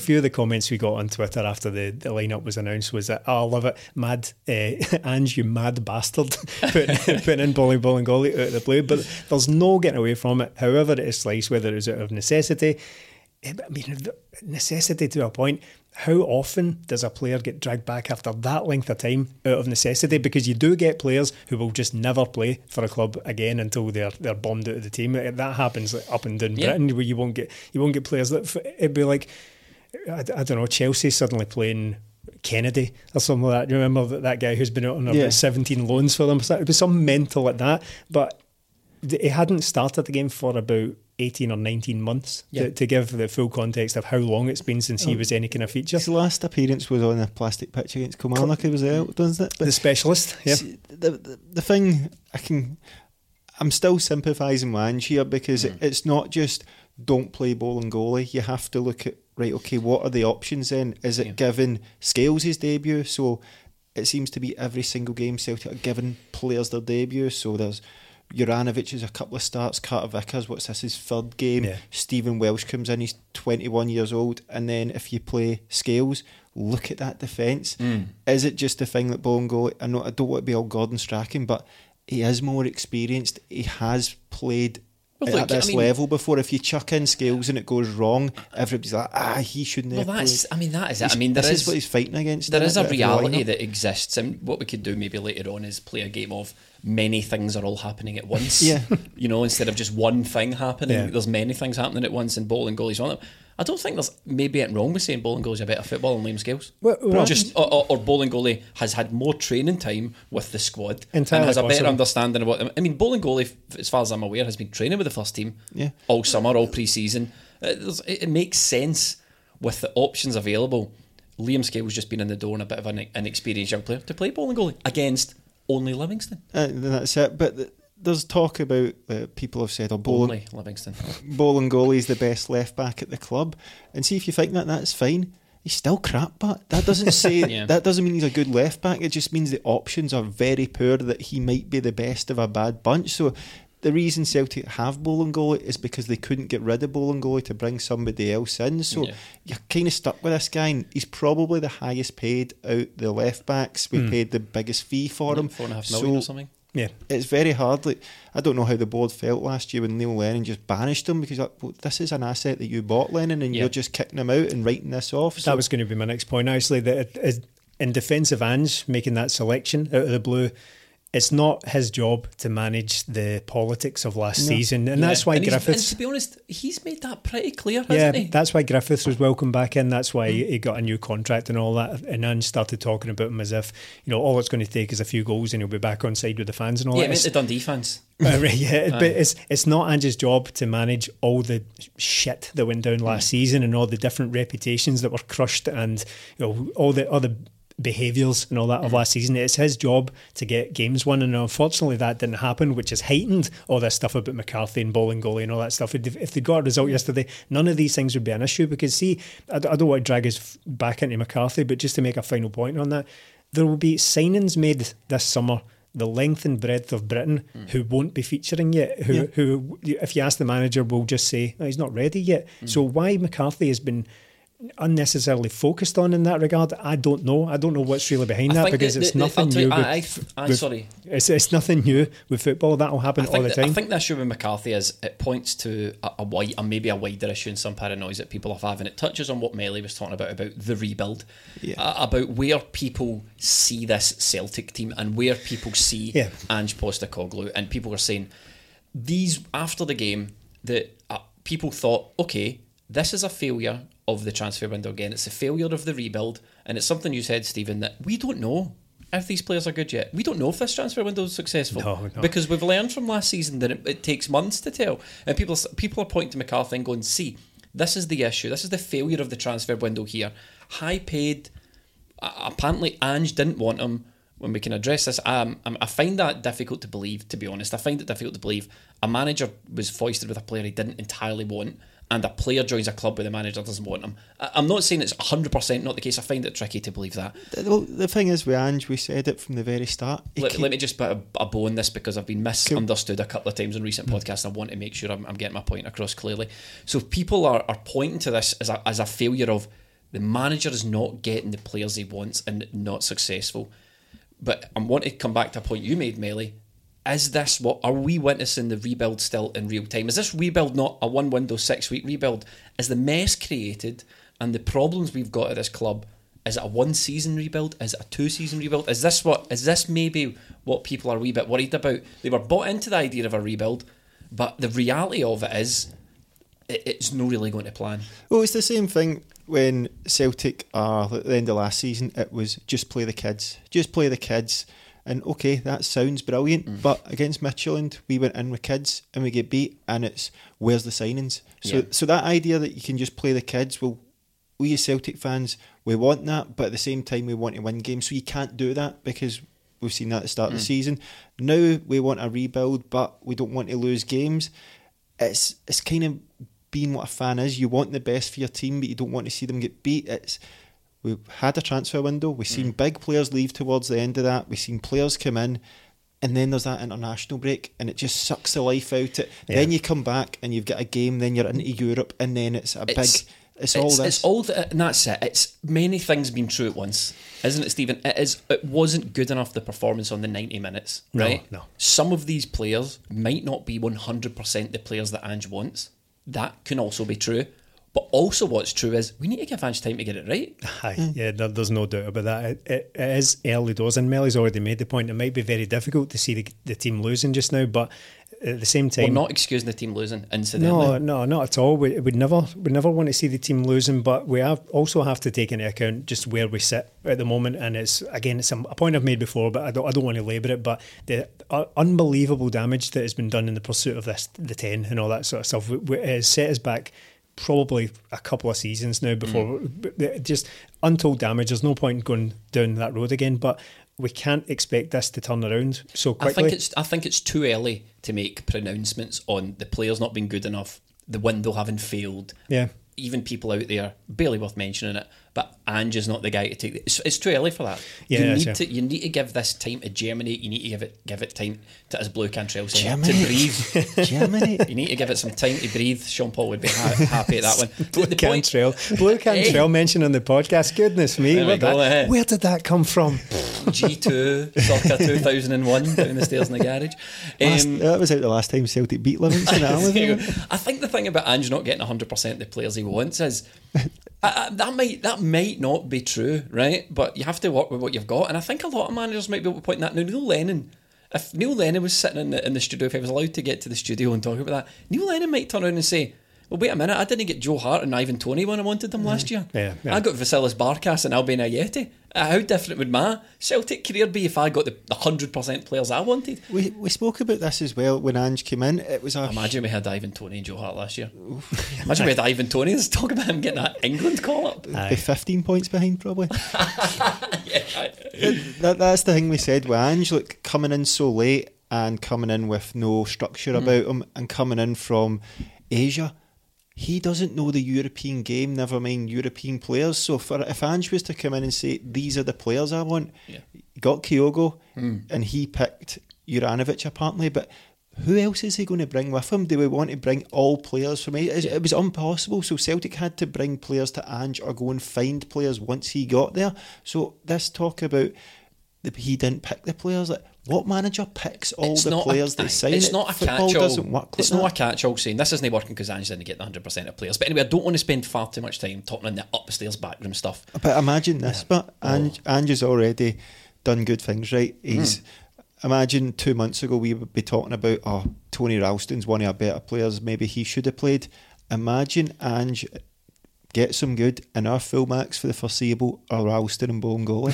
[SPEAKER 4] few of the comments we got on Twitter after the, the lineup was announced was that, oh, I love it, mad, uh, Ange, you mad bastard, putting, putting in Bolly Bolingoli out of the blue. But there's no getting away from it, however it is sliced, whether it's out of necessity. I mean, necessity to a point. How often does a player get dragged back after that length of time out of necessity? Because you do get players who will just never play for a club again until they're they're bombed out of the team. That happens like up and down
[SPEAKER 3] yeah.
[SPEAKER 4] Britain, where you won't get you won't get players that it'd be like I, I don't know, Chelsea suddenly playing Kennedy or something like that. You remember that, that guy who's been out on
[SPEAKER 5] yeah.
[SPEAKER 4] about seventeen loans for them? It was some mental like that, but he hadn't started the game for about eighteen or nineteen months yeah. to, to give the full context of how long it's been since he was any kind of feature.
[SPEAKER 5] His last appearance was on a plastic pitch against Kilmarnock. He was out, doesn't it? But
[SPEAKER 4] the specialist, yeah.
[SPEAKER 5] The, the, the thing I can, I'm still sympathising with Ange here because mm. it, it's not just don't play Bolingoli. You have to look at, right, okay, what are the options then? Is it yeah. giving Scales his debut? So it seems to be every single game Celtic are giving players their debut. So there's Juranovic has a couple of starts, Carter Vickers, what's this, his third game. Yeah. Stephen Welsh comes in, he's twenty-one years old. And then if you play Scales, look at that defence. Mm. Is it just the thing that Bolingoli, I know I don't want to be all Gordon Strachan, but he is more experienced. He has played well, look, at this I mean, level before. If you chuck in Scales and it goes wrong, everybody's like, ah, he shouldn't
[SPEAKER 3] well,
[SPEAKER 5] have
[SPEAKER 3] that's,
[SPEAKER 5] played.
[SPEAKER 3] I mean, that is it.
[SPEAKER 5] He's,
[SPEAKER 3] I mean, there
[SPEAKER 5] this
[SPEAKER 3] is,
[SPEAKER 5] is what he's fighting against.
[SPEAKER 3] There is a
[SPEAKER 5] it,
[SPEAKER 3] reality that exists, and what we could do maybe later on is play a game of many things are all happening at once.
[SPEAKER 5] Yeah.
[SPEAKER 3] You know, instead of just one thing happening,
[SPEAKER 4] yeah.
[SPEAKER 3] there's many things happening at once, and Bolingoli's one of them. I don't think there's maybe anything wrong with saying Bolingoli's a better footballer than Liam Scales.
[SPEAKER 4] Well, well,
[SPEAKER 3] just or, or, or Bolingoli has had more training time with the squad
[SPEAKER 4] Entirely
[SPEAKER 3] and has a
[SPEAKER 4] possible.
[SPEAKER 3] better understanding of what. I mean, Bolingoli, as far as I'm aware, has been training with the first team
[SPEAKER 5] yeah.
[SPEAKER 3] all summer, all pre-season. It, it makes sense with the options available. Liam Scales just been in the door and a bit of an inexperienced young player to play Bolingoli against only Livingston.
[SPEAKER 5] Uh, that's it. But the, there's talk about uh, people have said, "Oh, Boling-
[SPEAKER 3] only Livingston.
[SPEAKER 5] Bolingoli's the best left back at the club." And see, if you think that, that's fine. He's still crap, but that doesn't say yeah. that doesn't mean he's a good left back. It just means the options are very poor. That he might be the best of a bad bunch. So the reason Celtic have Bolingoli is because they couldn't get rid of Bolingoli to bring somebody else in. So yeah. you're kind of stuck with this guy. And he's probably the highest paid out the left backs. We mm. paid the biggest fee for
[SPEAKER 3] like
[SPEAKER 5] him.
[SPEAKER 3] Four and a half million
[SPEAKER 5] so
[SPEAKER 3] or something.
[SPEAKER 4] Yeah,
[SPEAKER 5] it's very hard. Like, I don't know how the board felt last year when Neil Lennon just banished him because like, well, this is an asset that you bought, Lennon, and yeah. you're just kicking him out and writing this off. So.
[SPEAKER 4] That was going to be my next point, actually. That it is, in defence of Ange making that selection out of the blue, it's not his job to manage the politics of last no. season, and yeah. that's why
[SPEAKER 3] and
[SPEAKER 4] Griffiths.
[SPEAKER 3] And to be honest, he's made that pretty clear, hasn't
[SPEAKER 4] yeah,
[SPEAKER 3] he?
[SPEAKER 4] That's why Griffiths was welcomed back in. That's why mm. he got a new contract and all that. And Ange started talking about him as if, you know, all it's going to take is a few goals and he'll be back on side with the fans and all
[SPEAKER 3] yeah,
[SPEAKER 4] that.
[SPEAKER 3] Yeah, the Dundee fans.
[SPEAKER 4] Uh, right, yeah, but it's it's not Ange's job to manage all the shit that went down last mm. season and all the different reputations that were crushed and, you know, all the other behaviours and all that of last season. It's his job to get games won, and unfortunately that didn't happen, which has heightened all this stuff about McCarthy and Bolingoli and all that stuff. If they got a result yesterday, none of these things would be an issue, because see, I don't want to drag us back into McCarthy, but just to make a final point on that, there will be signings made this summer, the length and breadth of Britain, mm. who won't be featuring yet, who, yeah. who if you ask the manager, will just say, no, he's not ready yet. Mm. So why McCarthy has been unnecessarily focused on in that regard, I don't know. I don't know what's really behind I that, because the, the, it's the, nothing new.
[SPEAKER 3] I,
[SPEAKER 4] with,
[SPEAKER 3] I, I,
[SPEAKER 4] with,
[SPEAKER 3] sorry,
[SPEAKER 4] it's it's nothing new with football. That'll happen all the
[SPEAKER 3] that,
[SPEAKER 4] time.
[SPEAKER 3] I think the issue with McCarthy is it points to a, a wide, and maybe a wider issue and some paranoia that people have having. It touches on what Melly was talking about about the rebuild, yeah. uh, about where people see this Celtic team and where people see yeah. Ange Postecoglou, and people are saying these after the game that uh, people thought, okay, this is a failure of the transfer window again. It's a failure of the rebuild, and it's something you said, Stephen, that we don't know if these players are good yet. We don't know if this transfer window is successful,
[SPEAKER 4] no, no.
[SPEAKER 3] because we've learned from last season that it, it takes months to tell. And people people are pointing to McCarthy and going, see, this is the issue. This is the failure of the transfer window here. High paid. Uh, apparently, Ange didn't want him. When we can address this, um, I find that difficult to believe, to be honest. I find it difficult to believe a manager was foisted with a player he didn't entirely want, and a player joins a club where the manager doesn't want him. I'm not saying it's one hundred percent not the case. I find it tricky to believe that.
[SPEAKER 5] Well, the thing is with Ange, we said it from the very start.
[SPEAKER 3] Let, let me just put a, a bow on this, because I've been misunderstood a couple of times in recent mm. podcasts, and I want to make sure I'm, I'm getting my point across clearly. So people are, are pointing to this as a, as a failure of The manager is not getting the players he wants and not successful. But I want to come back to a point you made, Melly. Is this what, are we witnessing the rebuild still in real time? Is this rebuild not a one window, six week rebuild? Is the mess created and the problems we've got at this club, is it a one season rebuild? Is it a two season rebuild? Is this what, is this maybe what people are a wee bit worried about? They were bought into the idea of a rebuild, but the reality of it is, it, it's not really going to plan.
[SPEAKER 5] Well, it's the same thing when Celtic are at the end of last season. It was just play the kids, just play the kids. And okay, that sounds brilliant, mm. but against Midtjylland, we went in with kids and we get beat, and it's, where's the signings? So yeah. so that idea that you can just play the kids, well, we as Celtic fans, we want that, but at the same time we want to win games, so you can't do that because we've seen that at the start mm. of the season. Now we want a rebuild, but we don't want to lose games. It's it's kind of being what a fan is. You want the best for your team, but you don't want to see them get beat. It's We've had a transfer window. We've seen mm. big players leave towards the end of that. We've seen players come in, and then there's that international break, and it just sucks the life out of it. Yeah. Then you come back, and you've got a game, then you're into Europe, and then it's a it's, big... It's, it's all this.
[SPEAKER 3] It's all the, and that's it. It's many things being true at once, isn't it, Stephen? It is. It wasn't good enough, the performance on the ninety minutes, right?
[SPEAKER 4] No, no.
[SPEAKER 3] Some of these players might not be one hundred percent the players that Ange wants. That can also be true. But also what's true is we need to give Ange time to get it right.
[SPEAKER 4] Aye, yeah, there, there's no doubt about that. It, it, it is early doors, and Melly's already made the point. It might be very difficult to see the, the team losing just now, but at the same time...
[SPEAKER 3] We're not excusing the team losing, incidentally.
[SPEAKER 4] No, no, not at all. We would never, we never want to see the team losing, but we have also have to take into account just where we sit at the moment. And it's, again, it's a, a point I've made before, but I don't, I don't want to labour it, but the uh, unbelievable damage that has been done in the pursuit of this, the ten and all that sort of stuff, it has set us back probably a couple of seasons now before mm. just untold damage. There's no point in going down that road again, but we can't expect this to turn around so quickly.
[SPEAKER 3] I think it's I think it's too early to make pronouncements on the players not being good enough, the window having failed.
[SPEAKER 4] Yeah.
[SPEAKER 3] Even people out there, barely worth mentioning it, but Ange is not the guy to take it. It's, it's too early for that.
[SPEAKER 4] Yeah,
[SPEAKER 3] you need
[SPEAKER 4] yeah.
[SPEAKER 3] to you need to give this time to germinate. You need to give it give it time to, as Blue Cantrell said,
[SPEAKER 5] Germinate.
[SPEAKER 3] to breathe.
[SPEAKER 5] Germinate.
[SPEAKER 3] You need to give it some time to breathe. Sean Paul would be ha- happy at that one.
[SPEAKER 4] Blue
[SPEAKER 3] the
[SPEAKER 4] Cantrell, Blue Cantrell mentioned on the podcast. Goodness me, where,
[SPEAKER 3] go,
[SPEAKER 4] that, where did that come from?
[SPEAKER 3] G two, circa two thousand one, down the stairs in the garage.
[SPEAKER 5] Last,
[SPEAKER 3] Um,
[SPEAKER 5] that was out the last time Celtic beat Livingston.
[SPEAKER 3] I think the thing about Ange not getting one hundred percent of the players he wants is uh, that might that might not be true, right? But you have to work with what you've got, and I think a lot of managers might be able to point that. Now, Neil Lennon, if Neil Lennon was sitting in the, in the studio, if he was allowed to get to the studio and talk about that, Neil Lennon might turn around and say, well, wait a minute, I didn't get Joe Hart and Ivan Toney when I wanted them last year.
[SPEAKER 4] Yeah, yeah.
[SPEAKER 3] I got Vasilis Barkas and Albin Ayeti. Uh, how different would my Celtic career be if I got the one hundred percent players I wanted?
[SPEAKER 5] We we spoke about this as well when Ange came in. It was a
[SPEAKER 3] Imagine we had Ivan Toney and Joe Hart last year. Imagine we had Ivan Toney. Let's talk about him getting that England call up.
[SPEAKER 5] Be fifteen points behind probably.
[SPEAKER 3] yeah.
[SPEAKER 5] that, that's the thing we said with Ange, like coming in so late and coming in with no structure mm. about him and coming in from Asia. He doesn't know the European game, never mind European players. So for, if Ange was to come in and say, these are the players I want, yeah. he got Kyogo mm. and he picked Juranovic apparently, but who else is he going to bring with him? Do we want to bring all players from it? It was impossible. So Celtic had to bring players to Ange or go and find players once he got there. So this talk about the, he didn't pick the players, like, what manager picks all
[SPEAKER 3] it's
[SPEAKER 5] the players
[SPEAKER 3] a,
[SPEAKER 5] they sign?
[SPEAKER 3] It's
[SPEAKER 5] it?
[SPEAKER 3] not a
[SPEAKER 5] Football
[SPEAKER 3] catch-all.
[SPEAKER 5] Doesn't work like
[SPEAKER 3] it's
[SPEAKER 5] that.
[SPEAKER 3] not a catch-all saying this isn't working because Ange didn't get the one hundred percent of players. But anyway, I don't want to spend far too much time talking on the upstairs backroom stuff.
[SPEAKER 5] But imagine this, yeah. but Ange, oh. Ange has already done good things, right? He's mm. Imagine two months ago we would be talking about, oh, Tony Ralston's one of our better players, maybe he should have played. Imagine Ange gets him good and our fullbacks for the foreseeable are Ralston and Bolingoli.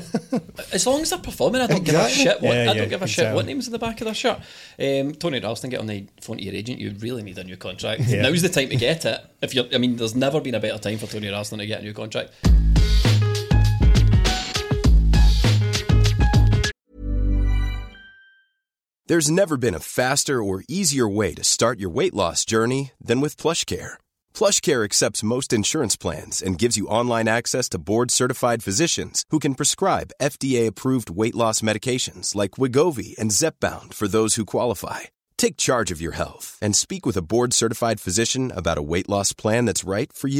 [SPEAKER 3] As long as they're performing, I don't
[SPEAKER 5] exactly.
[SPEAKER 3] give a shit what
[SPEAKER 4] yeah,
[SPEAKER 3] I don't
[SPEAKER 4] yeah,
[SPEAKER 3] give a
[SPEAKER 4] exactly.
[SPEAKER 3] shit what name's in the back of their shirt. Um, Tony Ralston, get on the phone to your agent. You really need a new contract.
[SPEAKER 4] Yeah.
[SPEAKER 3] Now's the time to get it. If you're, I mean, there's never been a better time for Tony Ralston to get a new contract.
[SPEAKER 1] There's never been a faster or easier way to start your weight loss journey than with PlushCare. PlushCare accepts most insurance plans and gives you online access to board-certified physicians who can prescribe F D A-approved weight loss medications like Wegovy and Zepbound for those who qualify. Take charge of your health and speak with a board-certified physician about a weight loss plan that's right for you.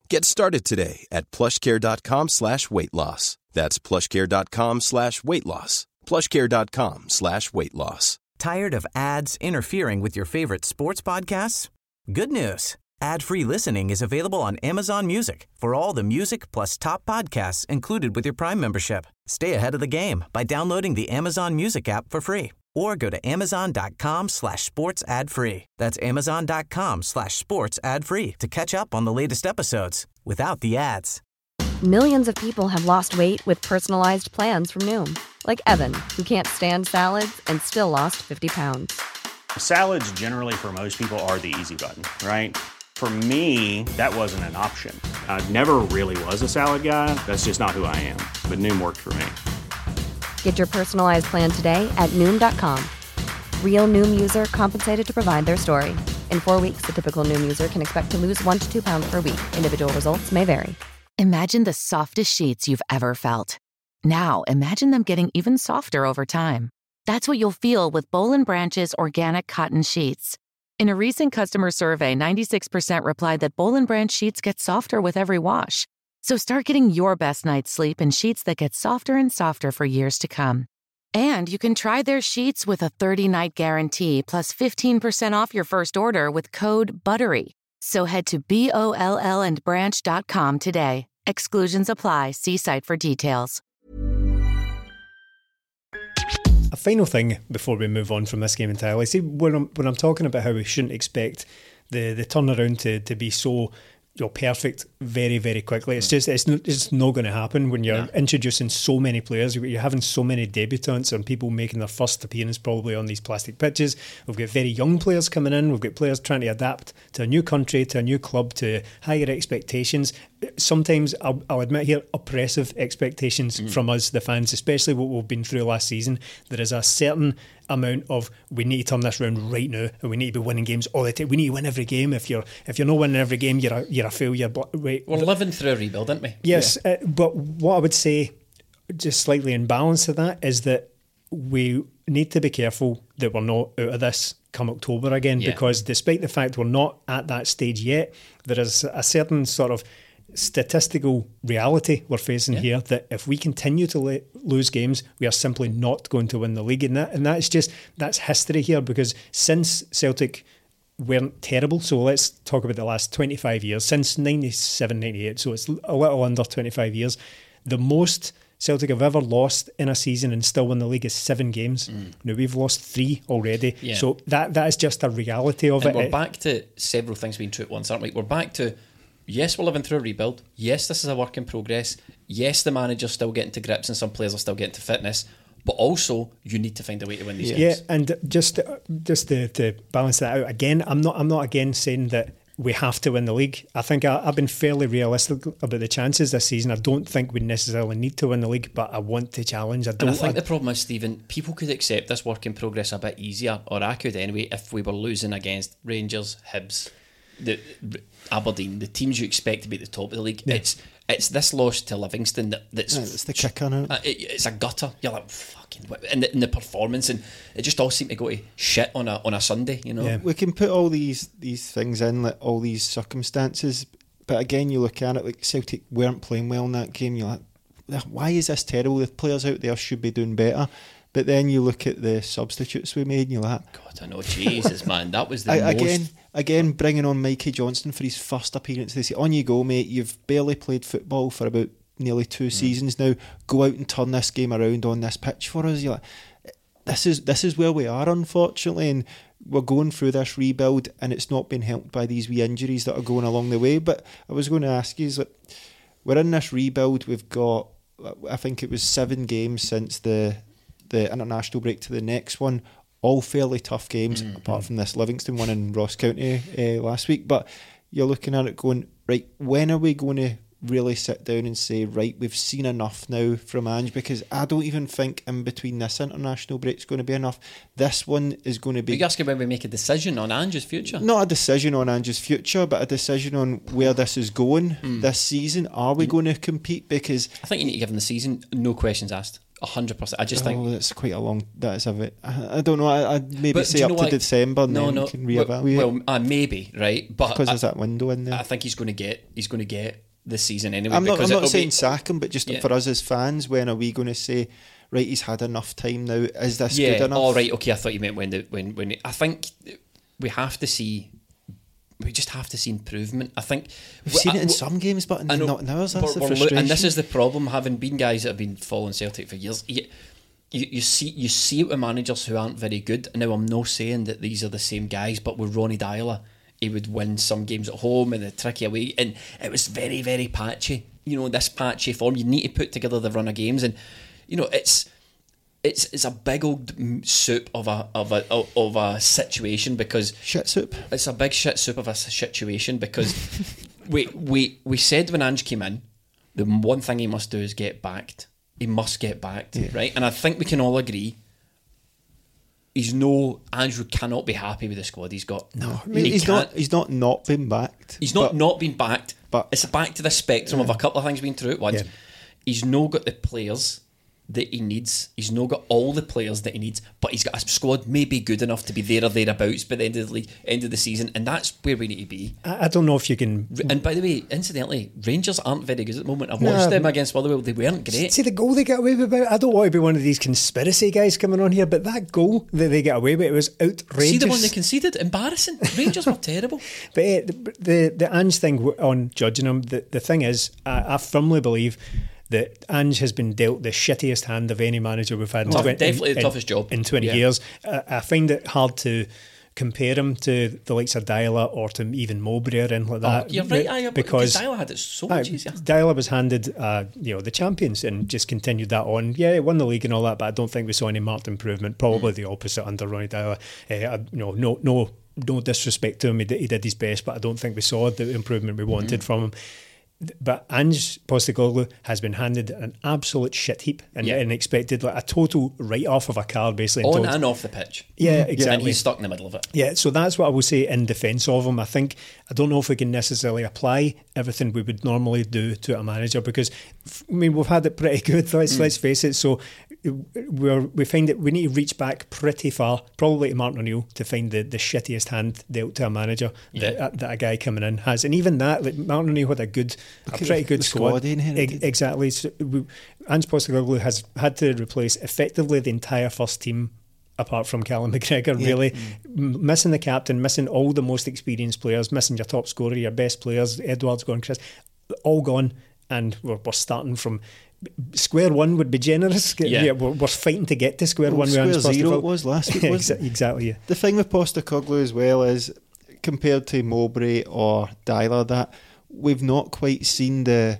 [SPEAKER 1] Get started today at plushcare.com slash weight loss. That's plushcare.com slash weight loss. plushcare.com slash weight loss.
[SPEAKER 2] Tired of ads interfering with your favorite sports podcasts? Good news. Ad-free listening is available on Amazon Music for all the music plus top podcasts included with your Prime membership. Stay ahead of the game by downloading the Amazon Music app for free or go to amazon.com slash sports ad free. That's amazon.com slash sports ad free to catch up on the latest episodes without the ads.
[SPEAKER 6] Millions of people have lost weight with personalized plans from Noom. Like Evan, who can't stand salads and still lost fifty pounds.
[SPEAKER 7] Salads generally for most people are the easy button, right? For me, that wasn't an option. I never really was a salad guy. That's just not who I am. But Noom worked for me.
[SPEAKER 6] Get your personalized plan today at Noom dot com. Real Noom user compensated to provide their story. In four weeks, the typical Noom user can expect to lose one to two pounds per week. Individual results may vary.
[SPEAKER 8] Imagine the softest sheets you've ever felt. Now, imagine them getting even softer over time. That's what you'll feel with Boll and Branch's organic cotton sheets. In a recent customer survey, ninety-six percent replied that Boll and Branch sheets get softer with every wash. So start getting your best night's sleep in sheets that get softer and softer for years to come. And you can try their sheets with a thirty-night guarantee plus fifteen percent off your first order with code BUTTERY. So head to B O L L and branch dot com today. Exclusions apply. See site for details.
[SPEAKER 4] A final thing before we move on from this game entirely. See, when I'm, when I'm talking about how we shouldn't expect the, the turnaround to, to be so you know, perfect very, very quickly. It's just, it's, not, it's not going to happen when you're yeah. introducing so many players. You're having so many debutants and people making their first appearance probably on these plastic pitches. We've got very young players coming in. We've got players trying to adapt to a new country, to a new club, to higher expectations. Sometimes, I'll, I'll admit here, oppressive expectations mm. from us, the fans, especially what we've been through last season. There is a certain amount of we need to turn this round right now, and we need to be winning games all the time. We need to win every game. If you're if you're not winning every game, you're a, you're a failure. But wait,
[SPEAKER 3] we're living through a rebuild, aren't we?
[SPEAKER 4] Yes, yeah. uh, but what I would say, just slightly in balance to that, is that we need to be careful that we're not out of this come October again, yeah. because despite the fact we're not at that stage yet, there is a certain sort of statistical reality we're facing yeah. here that if we continue to le- lose games, we are simply not going to win the league, and that and that's just that's history here, because since Celtic weren't terrible, so let's talk about the last twenty-five years, since ninety-seven ninety-eight, so it's a little under twenty-five years, the most Celtic have ever lost in a season and still win the league is seven games. Mm. Now we've lost three already, yeah. so that that is just a reality of
[SPEAKER 3] and
[SPEAKER 4] it.
[SPEAKER 3] We're back to several things being true at once, aren't we? We're back to yes, we're living through a rebuild. Yes, this is a work in progress. Yes, the manager's still getting to grips and some players are still getting to fitness. But also, you need to find a way to win these
[SPEAKER 4] yeah.
[SPEAKER 3] games.
[SPEAKER 4] Yeah, and just just to, to balance that out again, I'm not I'm not again saying that we have to win the league. I think I, I've been fairly realistic about the chances this season. I don't think we necessarily need to win the league, but I want to challenge. I don't.
[SPEAKER 3] And I think
[SPEAKER 4] I,
[SPEAKER 3] the problem is, Stephen, people could accept this work in progress a bit easier, or I could anyway, if we were losing against Rangers, Hibs, the Aberdeen, the teams you expect to be at the top of the league. Yeah. It's it's this loss to Livingston that, that's
[SPEAKER 5] yeah, it's the kick on it.
[SPEAKER 3] Uh, it. It's a gutter. You're like fucking, and the, and the performance, and it just all seemed to go to shit on a on a Sunday. You know,
[SPEAKER 5] yeah. We can put all these these things in, like all these circumstances, but again, you look at it like Celtic weren't playing well in that game. You're like, why is this terrible? The players out there should be doing better. But then you look at the substitutes we made, and you're like,
[SPEAKER 3] God, I know, Jesus, man, that was the
[SPEAKER 5] I,
[SPEAKER 3] most.
[SPEAKER 5] Again, again, bringing on Mikey Johnston for his first appearance. They say, on you go, mate. You've barely played football for about nearly two mm. seasons now. Go out and turn this game around on this pitch for us. You're like, this is this is where we are, unfortunately, and we're going through this rebuild, and it's not been helped by these wee injuries that are going along the way. But I was going to ask you, is like, we're in this rebuild. We've got, I think it was seven games since the. the international break to the next one, all fairly tough games, mm-hmm. apart from this Livingston one in Ross County uh, last week. But you're looking at it going, right, when are we going to really sit down and say, right, we've seen enough now from Ange? Because I don't even think in between this international break is going to be enough. This one is going to be...
[SPEAKER 3] Are you asking when we make a decision on Ange's future?
[SPEAKER 5] Not a decision on Ange's future, but a decision on where this is going mm. this season. Are we mm. going to compete? Because
[SPEAKER 3] I think you need to give him the season, no questions asked. A hundred percent. I just
[SPEAKER 5] oh,
[SPEAKER 3] think
[SPEAKER 5] that's quite a long. That's a bit. I, I don't know. I, I'd maybe
[SPEAKER 3] But
[SPEAKER 5] say
[SPEAKER 3] do you
[SPEAKER 5] up
[SPEAKER 3] know
[SPEAKER 5] to
[SPEAKER 3] what?
[SPEAKER 5] December, and
[SPEAKER 3] no,
[SPEAKER 5] then
[SPEAKER 3] no.
[SPEAKER 5] we can reevaluate.
[SPEAKER 3] Well, well uh, maybe right, but
[SPEAKER 5] because
[SPEAKER 3] I,
[SPEAKER 5] there's that window in there.
[SPEAKER 3] I think he's going to get. He's going to get this season anyway.
[SPEAKER 5] I'm not. I'm
[SPEAKER 3] because
[SPEAKER 5] not
[SPEAKER 3] it'll
[SPEAKER 5] saying
[SPEAKER 3] be,
[SPEAKER 5] sack him, but just
[SPEAKER 3] Yeah.
[SPEAKER 5] for us as fans, when are we going to say, right, he's had enough time now? Is this
[SPEAKER 3] yeah.
[SPEAKER 5] good enough?
[SPEAKER 3] All right. Okay. I thought you meant when the when when I think we have to see. We just have to see improvement. I think
[SPEAKER 5] We've seen
[SPEAKER 3] I,
[SPEAKER 5] it in some games, but
[SPEAKER 3] I know,
[SPEAKER 5] not in ours. That's
[SPEAKER 3] but
[SPEAKER 5] the
[SPEAKER 3] we're lo-
[SPEAKER 5] frustration.
[SPEAKER 3] and this is the problem. Having been guys that have been following Celtic for years, you, you, you see you see it with managers who aren't very good. Now I'm not saying that these are the same guys, but with Ronnie Dyler, he would win some games at home and the tricky away, and it was very very patchy. You know, this patchy form. You need to put together the run of games, and you know it's. It's it's a big old soup of a of a of a situation because
[SPEAKER 5] shit soup.
[SPEAKER 3] It's a big shit soup of a situation because we we we said when Ange came in, the one thing he must do is get backed. He must get backed,
[SPEAKER 5] yeah.
[SPEAKER 3] right? And I think we can all agree. He's no Andrew cannot be happy with the squad he's got.
[SPEAKER 5] No, I mean,
[SPEAKER 3] he
[SPEAKER 5] he's
[SPEAKER 3] can't-
[SPEAKER 5] not. He's not not been backed.
[SPEAKER 3] He's not
[SPEAKER 5] but,
[SPEAKER 3] not been backed.
[SPEAKER 5] but-
[SPEAKER 3] it's back to the spectrum of a couple of things being true at once.
[SPEAKER 4] Yeah.
[SPEAKER 3] He's no got the players that he needs. He's not got all the players that he needs, but he's got a squad maybe good enough to be there or thereabouts by the end of the league, end of the season, and that's where we need to be.
[SPEAKER 4] I, I don't know if you can.
[SPEAKER 3] And by the way, incidentally, Rangers aren't very good at the moment. I've
[SPEAKER 4] No,
[SPEAKER 3] watched them against Motherwell; they weren't great.
[SPEAKER 4] See the goal they get away with. I don't want to be one of these conspiracy guys coming on here, but that goal that they get away with, it was outrageous.
[SPEAKER 3] See the one they conceded? Embarrassing. Rangers were terrible.
[SPEAKER 4] But uh, the, the the Ange thing on judging him, the, the thing is, I, I firmly believe that Ange has been dealt the shittiest hand of any manager we've had in,
[SPEAKER 3] Tough,
[SPEAKER 4] twenty,
[SPEAKER 3] definitely
[SPEAKER 4] in,
[SPEAKER 3] the toughest job.
[SPEAKER 4] in twenty
[SPEAKER 3] Yeah.
[SPEAKER 4] years. I, I find it hard to compare him to the likes of Dyla or to even Mowbray or anything like that.
[SPEAKER 3] Oh, you're right, I,
[SPEAKER 4] because
[SPEAKER 3] because Dyla had it so much easier.
[SPEAKER 4] Dyla was handed, uh, you know, the champions and just continued that on. Yeah, he won the league and all that, but I don't think we saw any marked improvement. Probably mm. the opposite under Ronnie Dyla. Uh, I, you know, no, no, no disrespect to him. He did, he did his best, but I don't think we saw the improvement we wanted mm. from him. But Ange Postecoglou has been handed an absolute shit heap and,
[SPEAKER 3] Yeah.
[SPEAKER 4] and expected like a total write-off of a card, basically.
[SPEAKER 3] On
[SPEAKER 4] told,
[SPEAKER 3] and off the pitch.
[SPEAKER 4] Yeah,
[SPEAKER 3] And
[SPEAKER 4] exactly.
[SPEAKER 3] he's stuck in the middle of it.
[SPEAKER 4] Yeah, so that's what I will say in defence of him. I think, I don't know if we can necessarily apply everything we would normally do to a manager because, I mean, we've had it pretty good, let's, mm. let's face it. So we're, we find that we need to reach back pretty far, probably to Martin O'Neill, to find the, the shittiest hand dealt to a manager
[SPEAKER 3] Yeah.
[SPEAKER 4] that, that a guy coming in has. And even that, like Martin O'Neill had a good,
[SPEAKER 5] Look
[SPEAKER 4] a
[SPEAKER 5] at
[SPEAKER 4] pretty
[SPEAKER 5] the-
[SPEAKER 4] good
[SPEAKER 5] the
[SPEAKER 4] squad.
[SPEAKER 5] squad he inherited.
[SPEAKER 4] E- exactly. So we, Ange Postecoglou has had to replace effectively the entire first team apart from Callum McGregor,
[SPEAKER 5] Yeah.
[SPEAKER 4] really. M- missing the captain, missing all the most experienced players, missing your top scorer, your best players, Edwards gone, Chris, all gone, and we're, we're starting from square one would be generous.
[SPEAKER 3] Yeah.
[SPEAKER 4] we're, we're fighting to get to square
[SPEAKER 5] Well,
[SPEAKER 4] one.
[SPEAKER 5] square
[SPEAKER 4] with Ange
[SPEAKER 5] zero
[SPEAKER 4] Postecoglou.
[SPEAKER 5] it was last week, wasn't
[SPEAKER 4] Exa- Exactly, yeah.
[SPEAKER 5] The thing with Postecoglou as well is, compared to Mowbray or Dyler, that we've not quite seen the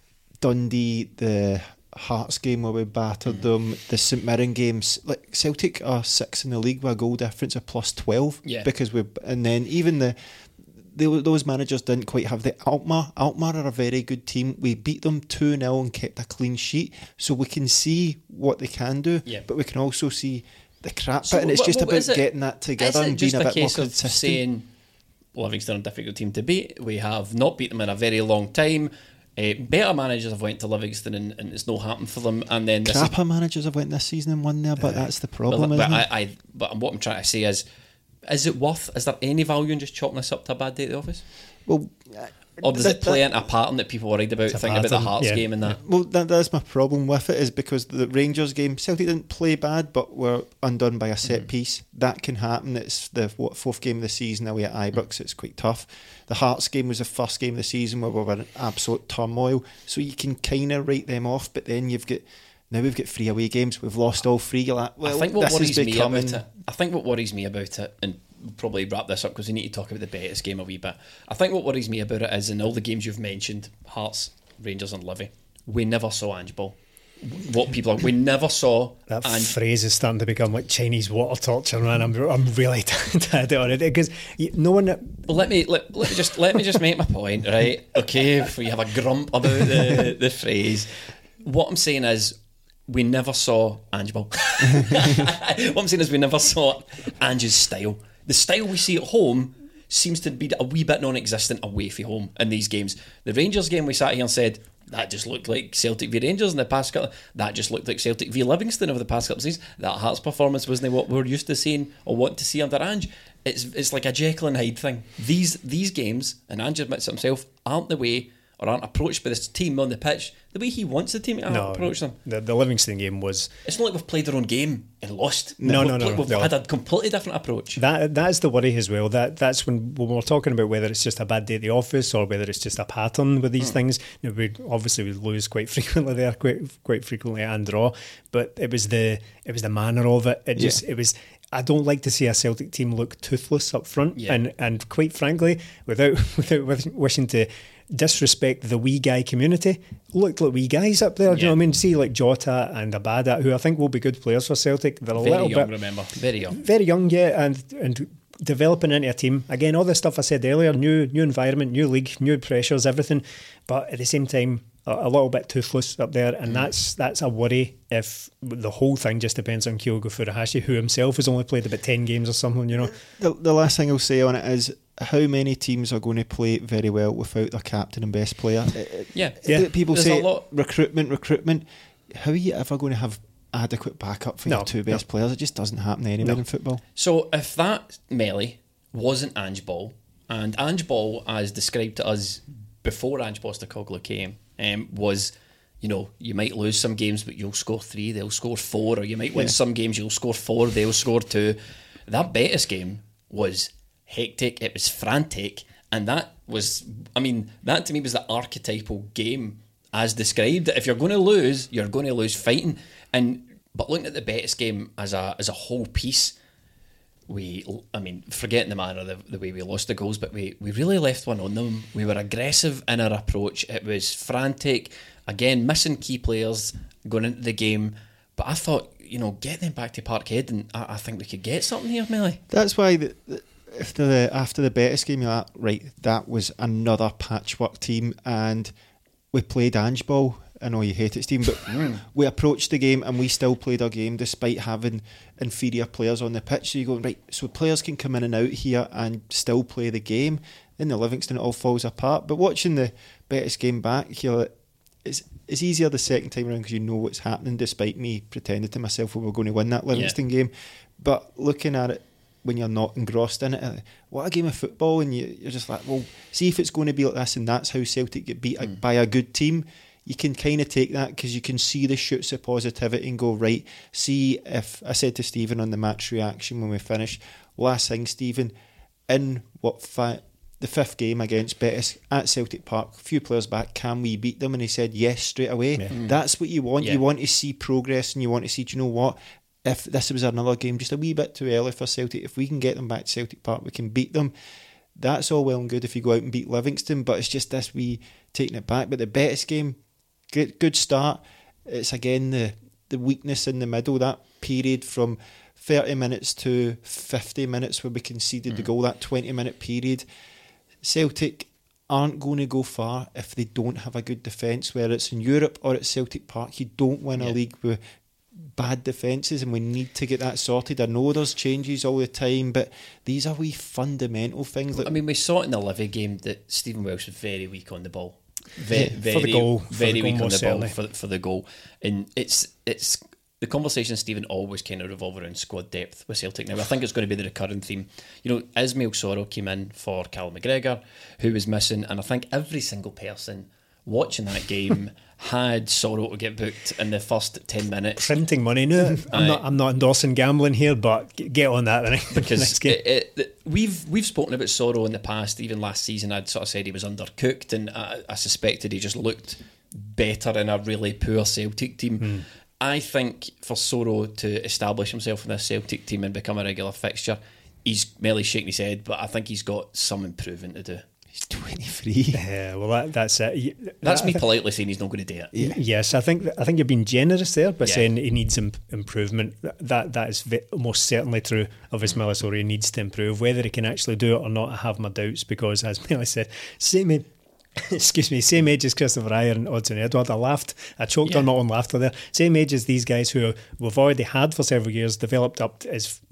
[SPEAKER 5] Dundee, the Hearts game where we battered mm. them, the St Mirren games. Like Celtic are six in the league with a goal difference of plus twelve.
[SPEAKER 3] Yeah.
[SPEAKER 5] Because we, and then even the, the those managers didn't quite have the Alkmaar. Alkmaar are a very good team. We beat them two nil and kept a clean sheet, so we can see what they can do.
[SPEAKER 3] Yeah.
[SPEAKER 5] But we can also see the crap
[SPEAKER 3] So
[SPEAKER 5] bit, and it's
[SPEAKER 3] what-
[SPEAKER 5] just
[SPEAKER 3] what
[SPEAKER 5] about
[SPEAKER 3] is it-
[SPEAKER 5] getting that together
[SPEAKER 3] Is it
[SPEAKER 5] and
[SPEAKER 3] just
[SPEAKER 5] being a
[SPEAKER 3] a
[SPEAKER 5] bit more
[SPEAKER 3] case of
[SPEAKER 5] consistent.
[SPEAKER 3] saying Livingston are a difficult team to beat? We have not beat them in a very long time. Uh, better managers have went to Livingston and, and it's no happened for them. And then this is,
[SPEAKER 5] Crapper managers have went this season and won there, but that's the problem,
[SPEAKER 3] but,
[SPEAKER 5] isn't
[SPEAKER 3] but
[SPEAKER 5] it?
[SPEAKER 3] I, I, but what I'm trying to say is, is it worth? Is there any value in just chalking this up to a bad day at the office?
[SPEAKER 5] Well,
[SPEAKER 3] Or does
[SPEAKER 5] that-
[SPEAKER 3] it play
[SPEAKER 5] that-
[SPEAKER 3] into a pattern that people worried about,
[SPEAKER 4] It's a
[SPEAKER 3] thinking about the
[SPEAKER 4] pattern,
[SPEAKER 3] Hearts
[SPEAKER 4] yeah.
[SPEAKER 3] game and that?
[SPEAKER 5] Well, that, that's my problem with it, is because the Rangers game, Celtic didn't play bad, but were undone by a set
[SPEAKER 3] Mm.
[SPEAKER 5] piece. That can happen. It's the what, fourth game of the season away at Ibrox. It's quite tough. The Hearts game was the first game of the season where we were in absolute turmoil. So you can kind of write them off, but then you've got, now we've got three away games. We've lost all three. You're like, well,
[SPEAKER 3] I think what
[SPEAKER 5] this
[SPEAKER 3] worries
[SPEAKER 5] is
[SPEAKER 3] me
[SPEAKER 5] becoming...
[SPEAKER 3] about it. I think what worries me about it, and we'll probably wrap this up because we need to talk about the Betis game a wee bit. I think what worries me about it is in all the games you've mentioned, Hearts, Rangers, and Livy, we never saw Ange Ball. What people are, we never saw.
[SPEAKER 4] That
[SPEAKER 3] Ange.
[SPEAKER 4] phrase is starting to become like Chinese water torture, man. I'm I'm really tired on it because no one.
[SPEAKER 3] Well, let me let, let me just let me just make my point, right? Okay, if we have a grump about the the phrase, what I'm saying is we never saw Ange Ball. What I'm saying is we never saw Ange's style. The style we see at home seems to be a wee bit non-existent away from home in these games. The Rangers game, we sat here and said, that just looked like Celtic v Rangers in the past couple. That just looked like Celtic v Livingston over the past couple of seasons. That Hearts performance wasn't what we're used to seeing or want to see under Ange. It's it's like a Jekyll and Hyde thing. These these games, and Ange admits it himself, aren't the way or aren't approached by this team on the pitch the way he wants the team to
[SPEAKER 4] no,
[SPEAKER 3] approach them.
[SPEAKER 4] The, the Livingston game was...
[SPEAKER 3] It's not like we've played our own game and lost.
[SPEAKER 4] No,
[SPEAKER 3] we've
[SPEAKER 4] no, no.
[SPEAKER 3] Played, we've
[SPEAKER 4] no.
[SPEAKER 3] had a completely different approach.
[SPEAKER 4] That That's the worry as well. That That's when, when we're talking about whether it's just a bad day at the office or whether it's just a pattern with these mm. things. You know, we obviously we lose quite frequently there, quite quite frequently and draw. But it was the it was the manner of it. It just yeah. it was. I don't like to see a Celtic team look toothless up front, yeah. and and quite frankly, without without wishing to disrespect the wee guy community, looked like wee guys up there. Yeah. Do you know what I mean? See like Jota and Abada, who I think will be good players for Celtic. They're a
[SPEAKER 3] very
[SPEAKER 4] little
[SPEAKER 3] young,
[SPEAKER 4] bit
[SPEAKER 3] remember, very young,
[SPEAKER 4] very young, yeah, and and developing into a team again. All the stuff I said earlier: new new environment, new league, new pressures, everything. But at the same time, a little bit toothless up there, and mm. that's that's a worry if the whole thing just depends on Kyogo Furuhashi, who himself has only played about ten games or something, you know.
[SPEAKER 5] The, the last thing I'll say on it is how many teams are going to play very well without their captain and best player.
[SPEAKER 3] Yeah,
[SPEAKER 5] yeah. People
[SPEAKER 3] There's
[SPEAKER 5] say
[SPEAKER 3] a lot.
[SPEAKER 5] recruitment, recruitment. How are you ever going to have adequate backup for no, your two best no. players? It just doesn't happen anywhere no. in football.
[SPEAKER 3] So if that melee wasn't Ange Ball, and Ange Ball, as described to us before Ange Postecoglou came, Um, was, you know, you might lose some games, but you'll score three, they'll score four, or you might win yeah. some games, you'll score four, they'll score two. That Betis game was hectic, it was frantic, and that was, I mean, that to me was the archetypal game as described. If you're going to lose, you're going to lose fighting. And but looking at the Betis game as a as a whole piece, we, I mean, forgetting the manner, the, the way we lost the goals, but we, we really left one on them. We were aggressive in our approach. It was frantic. Again, missing key players going into the game. But I thought, you know, get them back to Parkhead, and I, I think we could get something here, Melly.
[SPEAKER 5] That's why the, the, after the after the Betis game, you're like, right, that was another patchwork team, and we played Ange Ball. I know you hate it, Stephen, but we approached the game and we still played our game despite having inferior players on the pitch. So you go, right, so players can come in and out here and still play the game. In the Livingston, it all falls apart. But watching the Betis game back, you're like, it's, it's easier the second time around because you know what's happening, despite me pretending to myself we were going to win that Livingston yeah. game. But looking at it when you're not engrossed in it, what a game of football, and you, you're just like, well, see if it's going to be like this, and that's how Celtic get beat mm. by a good team. You can kind of take that because you can see the shoots of positivity and go, right, see if, I said to Stephen on the match reaction when we finished, last thing, Stephen, in what fi- the fifth game against Betis at Celtic Park, a few players back, can we beat them? And he said yes straight away. Yeah. Mm. That's what you want. Yeah. You want to see progress, and you want to see, do you know what, if this was another game just a wee bit too early for Celtic, if we can get them back to Celtic Park, we can beat them. That's all well and good if you go out and beat Livingston, but it's just this wee taking it back. But the Betis game, Good, good start. It's again the, the weakness in the middle, that period from thirty minutes to fifty minutes where we conceded mm. the goal, that twenty minute period. Celtic aren't going to go far if they don't have a good defence, whether it's in Europe or at Celtic Park. You don't win yeah. a league with bad defences, and we need to get that sorted. I know there's changes all the time, but these are wee fundamental things. Like,
[SPEAKER 3] I mean, we saw it in the Livy game that Stephen Welsh was very weak on the ball. Very, very,
[SPEAKER 4] for the goal,
[SPEAKER 3] very
[SPEAKER 4] for the
[SPEAKER 3] weak
[SPEAKER 4] goal,
[SPEAKER 3] on the
[SPEAKER 4] certainly.
[SPEAKER 3] ball for, for the goal, and it's it's the conversation, Stephen, always kind of revolve around squad depth with Celtic. Now, I think it's going to be the recurring theme. You know, Ismail Soro came in for Callum McGregor, who was missing, and I think every single person watching that game had Soro to get booked in the first ten minutes.
[SPEAKER 4] Printing money now. I'm uh, not. I'm not endorsing gambling here, but get on that then.
[SPEAKER 3] Because it, it, it, we've we've spoken about Soro in the past. Even last season, I'd sort of said he was undercooked, and I, I suspected he just looked better in a really poor Celtic team. Mm. I think for Soro to establish himself in this Celtic team and become a regular fixture, he's merely shaking his head, but I think he's got some improving to do.
[SPEAKER 5] He's twenty-three.
[SPEAKER 4] Yeah, well, that, that's it.
[SPEAKER 3] That's
[SPEAKER 4] that,
[SPEAKER 3] me politely saying he's not going to do it.
[SPEAKER 4] Yeah. Yes, I think I think you're being generous there by
[SPEAKER 3] yeah.
[SPEAKER 4] saying he needs imp- improvement. That that is v- most certainly true of Ismail Soro. He needs to improve. Whether he can actually do it or not, I have my doubts, because, as Melly said, same age, excuse me, same age as Christopher Ayer and Odsonne Edouard. I laughed. I choked yeah. on my own laughter there. Same age as these guys who we've already had for several years, developed up as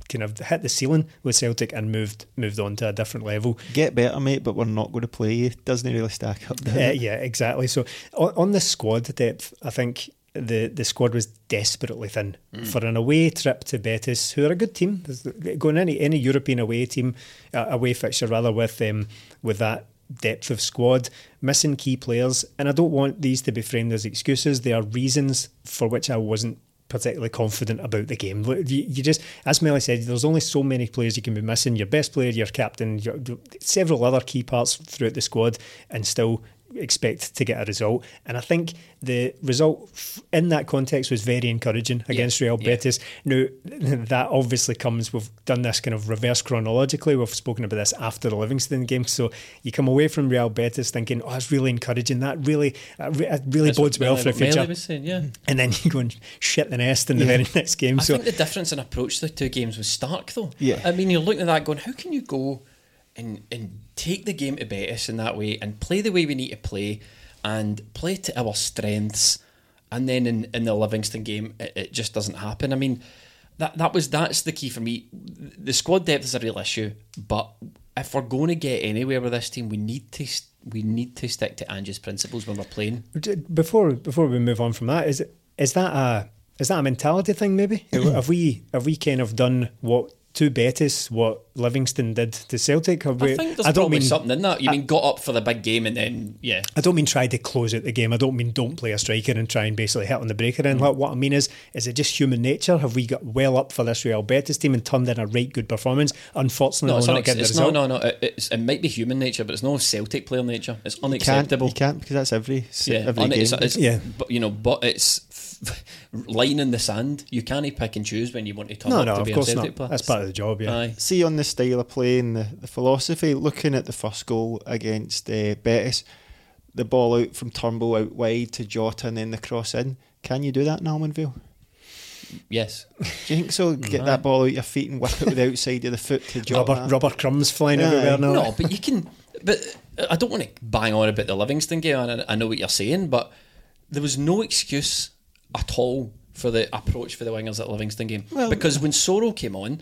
[SPEAKER 4] kind of hit the ceiling with Celtic and moved moved on to a different level.
[SPEAKER 5] Get better, mate, but we're not going to play you. Doesn't really stack up, does
[SPEAKER 4] Uh,
[SPEAKER 5] it?
[SPEAKER 4] yeah, exactly. So on, on the squad depth, I think the, the squad was desperately thin mm. for an away trip to Betis, who are a good team. Going any any European away team, uh, away fixture rather, with um, with that depth of squad, missing key players, and I don't want these to be framed as excuses. They are reasons for which I wasn't particularly confident about the game. You, you just, as Melly said, there's only so many players you can be missing. Your best player, your captain, your, several other key parts throughout the squad, and still expect to get a result. And I think the result in that context was very encouraging against yeah, Real yeah. Betis. Now, that obviously comes, we've done this kind of reverse chronologically, we've spoken about this after the Livingston game, so you come away from Real Betis thinking, oh, it's really encouraging, that really uh, it really
[SPEAKER 3] That's
[SPEAKER 4] bodes well
[SPEAKER 3] Melly,
[SPEAKER 4] for the future.
[SPEAKER 3] Was saying, yeah.
[SPEAKER 4] And then you go and shit the nest in the
[SPEAKER 5] yeah.
[SPEAKER 4] very next game.
[SPEAKER 3] I
[SPEAKER 4] so
[SPEAKER 3] think the difference in approach to the two games was stark, though.
[SPEAKER 5] Yeah.
[SPEAKER 3] I mean, you're looking at that going, how can you go and, and take the game to Betis in that way and play the way we need to play and play to our strengths, and then in, in the Livingston game it, it just doesn't happen. I mean, that that was that's the key for me. The squad depth is a real issue, but if we're going to get anywhere with this team, we need to we need to stick to Ange's principles when we're playing.
[SPEAKER 4] Before before we move on from that, is it, is that a is that a mentality thing? Maybe have we have we kind of done what to Betis what Livingston did to Celtic? Have we,
[SPEAKER 3] I think there's
[SPEAKER 4] I don't
[SPEAKER 3] probably
[SPEAKER 4] mean,
[SPEAKER 3] something in that. You
[SPEAKER 4] I,
[SPEAKER 3] mean got up for the big game and then, yeah.
[SPEAKER 4] I don't mean try to close out the game. I don't mean don't play a striker and try and basically hit on the breaker end. Mm. What I mean is, is it just human nature? Have we got well up for this Real Betis team and turned in a right good performance? Unfortunately,
[SPEAKER 3] no,
[SPEAKER 4] we're
[SPEAKER 3] it's
[SPEAKER 4] not
[SPEAKER 3] unex-
[SPEAKER 4] getting the
[SPEAKER 3] it's
[SPEAKER 4] result.
[SPEAKER 3] No, no, no. It, it's, it might be human nature, but it's no Celtic player nature. It's
[SPEAKER 5] You can't,
[SPEAKER 3] unacceptable.
[SPEAKER 5] you can't because that's every,
[SPEAKER 3] Yeah,
[SPEAKER 5] every
[SPEAKER 3] un-
[SPEAKER 5] game.
[SPEAKER 3] it's, it's,
[SPEAKER 4] Yeah.
[SPEAKER 3] But, you know, but it's line in the sand. You can't pick and choose when you want to turn
[SPEAKER 4] No,
[SPEAKER 3] up
[SPEAKER 4] no,
[SPEAKER 3] to
[SPEAKER 4] of
[SPEAKER 3] be a
[SPEAKER 4] course
[SPEAKER 3] Celtic
[SPEAKER 4] not.
[SPEAKER 3] player.
[SPEAKER 4] That's part of the job, yeah.
[SPEAKER 3] Aye.
[SPEAKER 5] See, on the style of play and the, the philosophy, looking at the first goal against uh, Betis, the ball out from Turnbull out wide to Jota and then the cross in. Can you do that in Almondvale?
[SPEAKER 3] Yes.
[SPEAKER 5] Do you think so? Get
[SPEAKER 3] Aye.
[SPEAKER 5] that ball out your feet and whip it with the outside of the foot to Jota.
[SPEAKER 4] Rubber, rubber crumbs flying
[SPEAKER 5] Aye.
[SPEAKER 4] everywhere now.
[SPEAKER 3] No, but you can. But I don't want to bang on about the Livingston game, and I know what you're saying, but there was no excuse at all for the approach for the wingers at Livingston game.
[SPEAKER 5] Well,
[SPEAKER 3] because when Soro came on,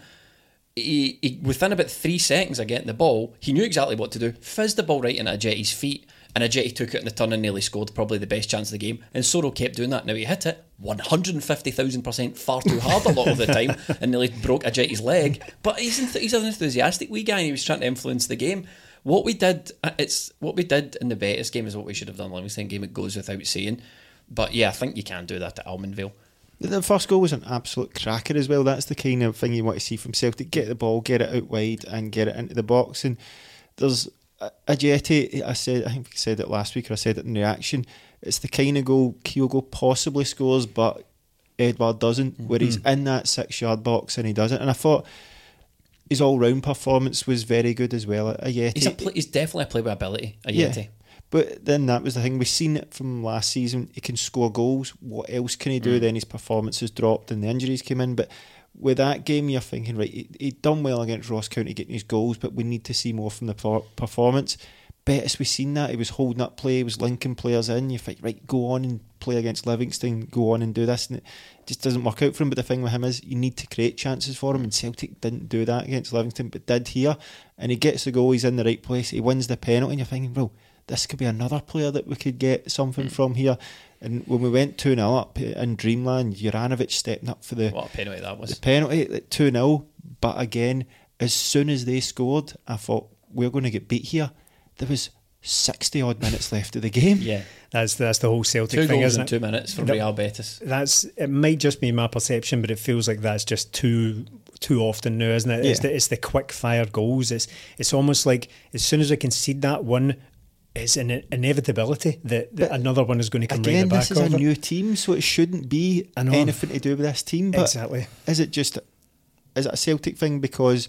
[SPEAKER 3] he, he within about three seconds of getting the ball, he knew exactly what to do. Fizzed the ball right into Ajetti's feet, and Ajetti took it in the turn and nearly scored probably the best chance of the game. And Soro kept doing that. Now he hit it one hundred fifty thousand percent far too hard a lot of the time and nearly broke Ajetti's leg. But he's enth- he's an enthusiastic wee guy and he was trying to influence the game. What we did, it's what we did in the Betis game is what we should have done in the Livingston game. It goes without saying. But yeah, I think you can do that at Almondvale.
[SPEAKER 5] The first goal was an absolute cracker as well. That's the kind of thing you want to see from Celtic. Get the ball, get it out wide and get it into the box. And there's Ajeti, I said, I think I said it last week or I said it in reaction, it's the kind of goal Kyogo possibly scores but Edouard doesn't, mm-hmm. where he's in that six yard box and he doesn't. And I thought his all round performance was very good as well. Ajeti,
[SPEAKER 3] He's, a play, he's definitely a player with ability, Ajeti.
[SPEAKER 5] Yeah. But then that was the thing. We've seen it from last season. He can score goals. What else can he do? Mm. Then his performance has dropped and the injuries came in. But with that game, you're thinking, right, he, he done well against Ross County getting his goals, but we need to see more from the per- performance. Betis, we've seen that. He was holding up play, he was linking players in. You think, right, go on and play against Livingston, go on and do this. And it just doesn't work out for him. But the thing with him is you need to create chances for him. And Celtic didn't do that against Livingston, but did here. And he gets the goal, he's in the right place, he wins the penalty, and you're thinking, well, this could be another player that we could get something mm. from here. And when we went two nil up in Dreamland, Juranovic stepping up for the,
[SPEAKER 3] what a penalty that was.
[SPEAKER 5] The penalty at two nil. But again, as soon as they scored, I thought, we're going to get beat here. There was sixty odd minutes left of the game.
[SPEAKER 3] Yeah.
[SPEAKER 4] That's that's the whole Celtic
[SPEAKER 3] two
[SPEAKER 4] thing,
[SPEAKER 3] goals
[SPEAKER 4] isn't
[SPEAKER 3] in
[SPEAKER 4] it?
[SPEAKER 3] two minutes from
[SPEAKER 4] that,
[SPEAKER 3] Real Betis.
[SPEAKER 4] That's it. Might just be my perception, but it feels like that's just too too often now, isn't it?
[SPEAKER 5] Yeah.
[SPEAKER 4] It's the it's the quick fire goals. It's it's almost like as soon as I concede that one, it's an inevitability that, that another one is going to come
[SPEAKER 5] again,
[SPEAKER 4] right in the back
[SPEAKER 5] this is
[SPEAKER 4] of
[SPEAKER 5] a
[SPEAKER 4] it.
[SPEAKER 5] new team, so it shouldn't be anything to do with this team. But
[SPEAKER 4] exactly.
[SPEAKER 5] Is it just is it a Celtic thing because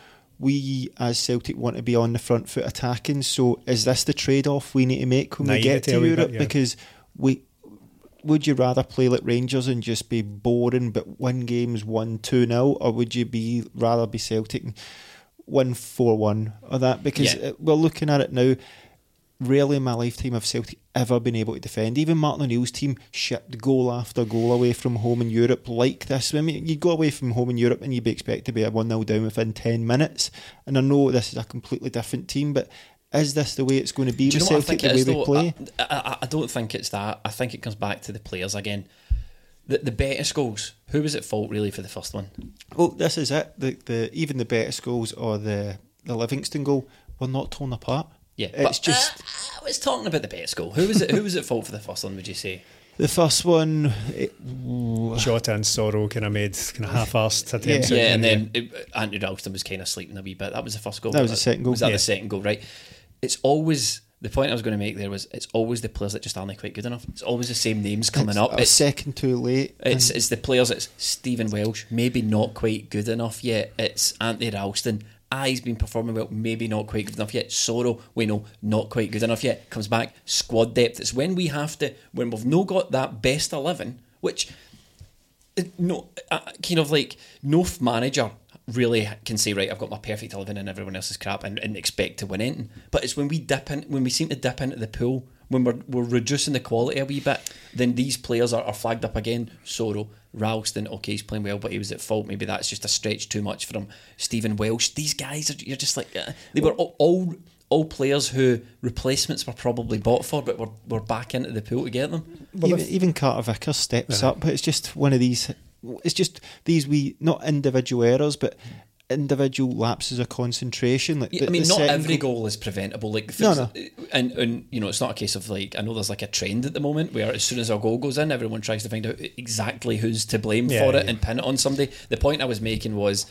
[SPEAKER 5] we as Celtic want to be on the front foot attacking? So is this the trade-off we need to make when
[SPEAKER 4] Naivety
[SPEAKER 5] we get to
[SPEAKER 4] a wee
[SPEAKER 5] Europe?
[SPEAKER 4] bit, yeah.
[SPEAKER 5] Because we would you rather play like Rangers and just be boring but win games one two nil, or would you be rather be Celtic and win four one or that? Because
[SPEAKER 3] Yeah.
[SPEAKER 5] we're looking at it now. rarely in my lifetime have Celtic ever been able to defend. Even Martin O'Neill's team shipped goal after goal away from home in Europe like this. I mean, you go away from home in Europe and you'd be expected to be a one nil down within ten minutes. And I know this is a completely different team, but is this the way it's going to be with Celtic, the way we play?
[SPEAKER 3] I, I, I don't think it's that. I think it comes back to the players again. The, the Betis goals, who was at fault really for the first one?
[SPEAKER 5] Well, this is it. The, the Even the Betis goals or the, the Livingston goal were not torn apart.
[SPEAKER 3] Yeah,
[SPEAKER 5] it's
[SPEAKER 3] but,
[SPEAKER 5] just.
[SPEAKER 3] Uh, I was talking about the Betis goal. Who was it? Who was at fault for the first one? Would you say?
[SPEAKER 5] The first one, it,
[SPEAKER 4] Jota and Sorrow kind of made kind of half-arsed attempts.
[SPEAKER 3] Yeah, yeah and then it, Anthony Ralston was kind of sleeping a wee bit. That was the first goal.
[SPEAKER 5] That was the second goal.
[SPEAKER 3] Was that
[SPEAKER 4] yeah.
[SPEAKER 3] the second goal? Right. It's always the point I was going to make there was it's always the players that just aren't quite good enough. It's always the same names coming
[SPEAKER 5] it's
[SPEAKER 3] up.
[SPEAKER 5] A
[SPEAKER 3] it's
[SPEAKER 5] second too late.
[SPEAKER 3] It's it's the players. It's Stephen Welsh, maybe not quite good enough yet. It's Anthony Ralston. Ah, he's been performing well, maybe not quite good enough yet. Sorrow, we know, not quite good enough yet. Comes back, squad depth. It's when we have to, when we've no got that best eleven, which, no, uh, kind of like, no manager really can say, right, I've got my perfect eleven and everyone else is crap and, and expect to win anything. But it's when we dip in, when we seem to dip into the pool, when we're we're reducing the quality a wee bit, then these players are, are flagged up again. Sorrow, Ralston, okay, he's playing well, but he was at fault. Maybe that's just a stretch too much for him. Stephen Welsh, these guys, are, you're just like, uh, they were all, all all players who replacements were probably bought for, but we're, we're back into the pool to get them.
[SPEAKER 5] Well, even, even Carter Vickers steps uh-huh. up, but it's just one of these, it's just these wee, not individual errors, but individual lapses of concentration. Like the,
[SPEAKER 3] I mean,
[SPEAKER 5] the
[SPEAKER 3] not every
[SPEAKER 5] goal,
[SPEAKER 3] goal is preventable. Like,
[SPEAKER 5] no, no.
[SPEAKER 3] And, and you know, it's not a case of like, I know there's like a trend at the moment where as soon as a goal goes in, everyone tries to find out exactly who's to blame
[SPEAKER 4] yeah,
[SPEAKER 3] for it
[SPEAKER 4] yeah.
[SPEAKER 3] and pin it on somebody. The point I was making was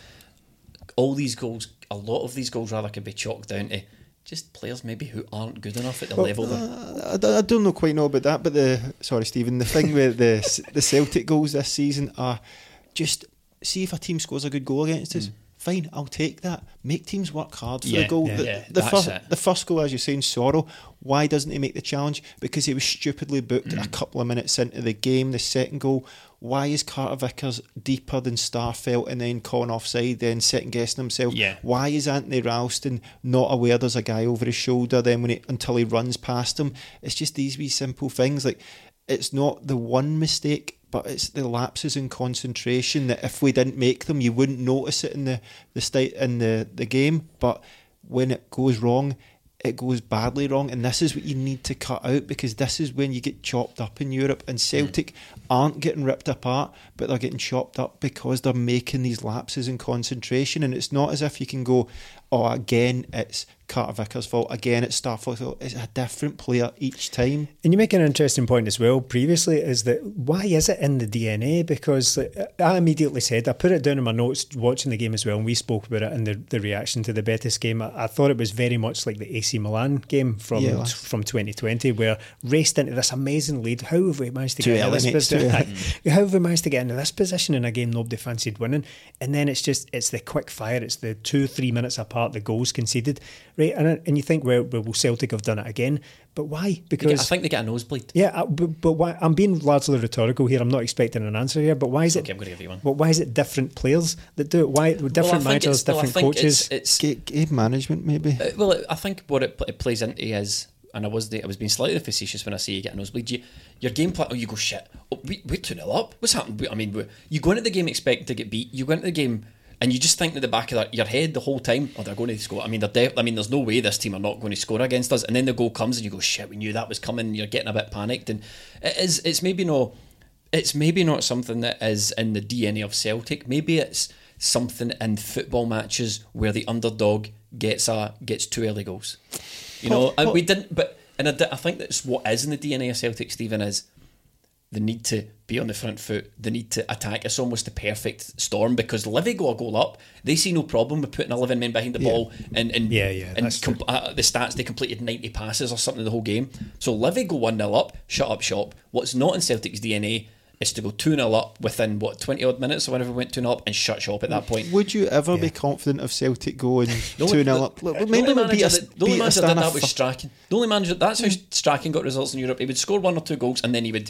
[SPEAKER 3] all these goals, a lot of these goals rather could be chalked down to just players maybe who aren't good enough at the
[SPEAKER 5] well,
[SPEAKER 3] level.
[SPEAKER 5] Uh, I, I don't know quite know about that, but the sorry, Stephen, the thing with the the Celtic goals this season are just see if a team scores a good goal against us. Mm. Fine, I'll take that. Make teams work hard for
[SPEAKER 3] yeah,
[SPEAKER 5] the goal.
[SPEAKER 3] Yeah,
[SPEAKER 5] the
[SPEAKER 3] yeah,
[SPEAKER 5] the, first,
[SPEAKER 3] it.
[SPEAKER 5] the first goal, as you're saying, Sorrow, why doesn't he make the challenge? Because he was stupidly booked mm. a couple of minutes into the game. The second goal, why is Carter Vickers deeper than Starfelt and then calling offside, then second guessing himself?
[SPEAKER 3] Yeah.
[SPEAKER 5] Why is Anthony Ralston not aware there's a guy over his shoulder then when he, until he runs past him? It's just these wee simple things. Like, it's not the one mistake, but it's the lapses in concentration that if we didn't make them, you wouldn't notice it in the the state in the, the game. But when it goes wrong, it goes badly wrong, and this is what you need to cut out, because this is when you get chopped up in Europe. And Celtic mm. aren't getting ripped apart, but they're getting chopped up because they're making these lapses in concentration. And it's not as if you can go, oh, again it's Carter Vickers' fault, again it's Starfelt's fault. It's a different player each time.
[SPEAKER 4] And you make an interesting point as well previously, is that why is it in the D N A? Because I immediately said, I put it down in my notes watching the game as well, and we spoke about it in the, the reaction to the Betis game. I, I thought it was very much like the A C Milan game from
[SPEAKER 5] yeah,
[SPEAKER 4] t- from twenty twenty, where raced into this amazing lead. How have we managed to
[SPEAKER 5] too
[SPEAKER 4] get into this position?
[SPEAKER 5] mm.
[SPEAKER 4] How have we managed to get into this position in a game nobody fancied winning? And then it's just, it's the quick fire, it's the two, three minutes apart, the goals conceded, right? And and you think, well, will Celtic have done it again? But why? Because
[SPEAKER 3] I think they get a nosebleed.
[SPEAKER 4] Yeah, but, but why? I'm being largely rhetorical here. I'm not expecting an answer here. But why is it?
[SPEAKER 3] Okay, I'm going to give you one.
[SPEAKER 4] But why is it different players that do it? Why different
[SPEAKER 3] well,
[SPEAKER 4] managers, different
[SPEAKER 3] well,
[SPEAKER 4] coaches?
[SPEAKER 3] It's, it's
[SPEAKER 5] game management, maybe.
[SPEAKER 3] Uh, well, I think what it, it plays into is, and I was the, I was being slightly facetious when I say you get a nosebleed. You, your game plan, oh, you go shit. Oh, we we're two nil up. What's happened? I mean, we, you go into the game expecting to get beat. You go into the game. And you just think in the back of your head the whole time, oh, they're going to score. I mean, they're def- I mean, there's no way this team are not going to score against us. And then the goal comes, and you go, shit, we knew that was coming. You're getting a bit panicked, and it is. It's maybe no. It's maybe not something that is in the D N A of Celtic. Maybe it's something in football matches where the underdog gets a gets two early goals. You know, and we didn't. But and I, I think that's what is in the D N A of Celtic, Stephen, is the need to be on the front foot, the need to attack. It's almost the perfect storm, because Livy go a goal up, they see no problem with putting eleven men behind the
[SPEAKER 4] yeah.
[SPEAKER 3] ball, and and,
[SPEAKER 4] yeah, yeah,
[SPEAKER 3] and com- uh, the stats, they completed ninety passes or something the whole game. So Livy go one nil up, shut up shop. What's not in Celtic's D N A is to go two nil up within, what, twenty odd minutes or whenever we went two nil up, and shut shop at that point.
[SPEAKER 5] Would you ever
[SPEAKER 4] yeah.
[SPEAKER 5] be confident of Celtic going
[SPEAKER 3] no,
[SPEAKER 5] two nil up?
[SPEAKER 3] Look,
[SPEAKER 5] Maybe
[SPEAKER 3] the only
[SPEAKER 5] beat
[SPEAKER 3] manager,
[SPEAKER 5] a,
[SPEAKER 3] that, the only manager that did that was
[SPEAKER 5] f-
[SPEAKER 3] Strachan. The only manager, that's how Strachan got results in Europe. He would score one or two goals, and then he would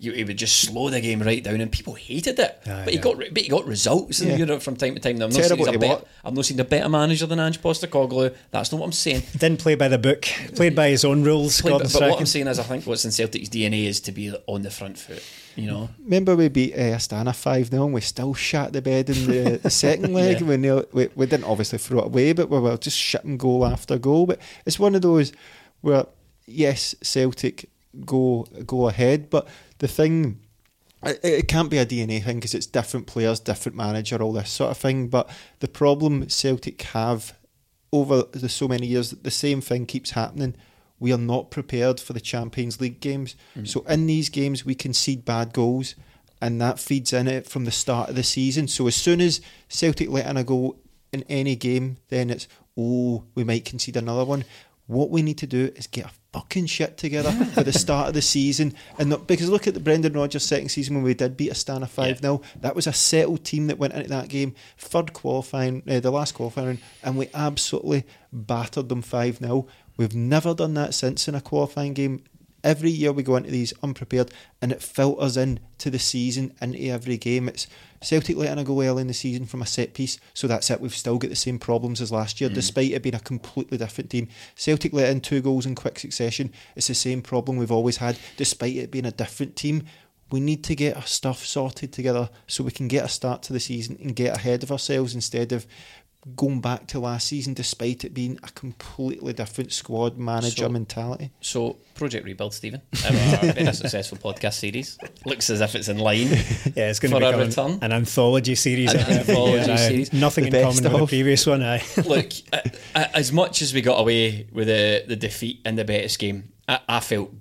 [SPEAKER 3] you, he would just slow the game right down, and people hated it.
[SPEAKER 4] Aye,
[SPEAKER 3] but he
[SPEAKER 4] yeah.
[SPEAKER 3] got but he got results in
[SPEAKER 5] Yeah.
[SPEAKER 3] Europe from time to time. Now, I'm not saying
[SPEAKER 5] Terrible
[SPEAKER 3] he's a
[SPEAKER 5] to
[SPEAKER 3] bet-
[SPEAKER 5] watch.
[SPEAKER 3] I'm not saying a better manager than Ange Postecoglou. That's not what I'm saying.
[SPEAKER 4] Didn't play by the book, played by his own rules.
[SPEAKER 3] Played-
[SPEAKER 4] Gordon
[SPEAKER 3] but, but what I'm
[SPEAKER 4] Strachan.
[SPEAKER 3] saying is, I think what's in Celtic's D N A is to be on the front foot. You know,
[SPEAKER 5] Remember we beat uh, Astana five nil and we still shat the bed in the, the second leg.
[SPEAKER 3] Yeah.
[SPEAKER 5] We, nailed, we we didn't obviously throw it away, but we were just shitting goal after goal. But it's one of those where, yes, Celtic go go ahead, but the thing, it, it can't be a D N A thing because it's different players, different manager, all this sort of thing. But the problem Celtic have over the so many years, the same thing keeps happening. We are not prepared for the Champions League games. Mm. So in these games, we concede bad goals, and that feeds in it from the start of the season. So as soon as Celtic let in a goal in any game, then it's, oh, we might concede another one. What we need to do is get a fucking shit together for the start of the season. And not, because look at the Brendan Rodgers second season when we did beat Astana five nil. Yeah. That was a settled team that went into that game, third qualifying, uh, the last qualifying, and we absolutely battered them five nil. We've never done that since in a qualifying game. Every year we go into these unprepared, and it filters in to the season, into every game. It's Celtic letting a go early in the season from a set piece, so that's it. We've still got the same problems as last year, mm. despite it being a completely different team. Celtic let in two goals in quick succession. It's the same problem we've always had, despite it being a different team. We need to get our stuff sorted together so we can get a start to the season and get ahead of ourselves instead of going back to last season, despite it being a completely different squad manager
[SPEAKER 3] so,
[SPEAKER 5] mentality.
[SPEAKER 3] So, Project Rebuild, Stephen, our very successful podcast series, looks as if it's in line.
[SPEAKER 4] Yeah, it's going
[SPEAKER 3] for
[SPEAKER 4] to
[SPEAKER 3] a
[SPEAKER 4] become
[SPEAKER 3] return.
[SPEAKER 4] an anthology series.
[SPEAKER 3] An anthology
[SPEAKER 4] yeah,
[SPEAKER 3] series.
[SPEAKER 4] Nothing
[SPEAKER 5] The
[SPEAKER 4] in
[SPEAKER 5] best
[SPEAKER 4] common with
[SPEAKER 5] of.
[SPEAKER 4] the previous one. Aye.
[SPEAKER 3] Look, uh, uh, as much as we got away with the, the defeat in the Betis game, I, I felt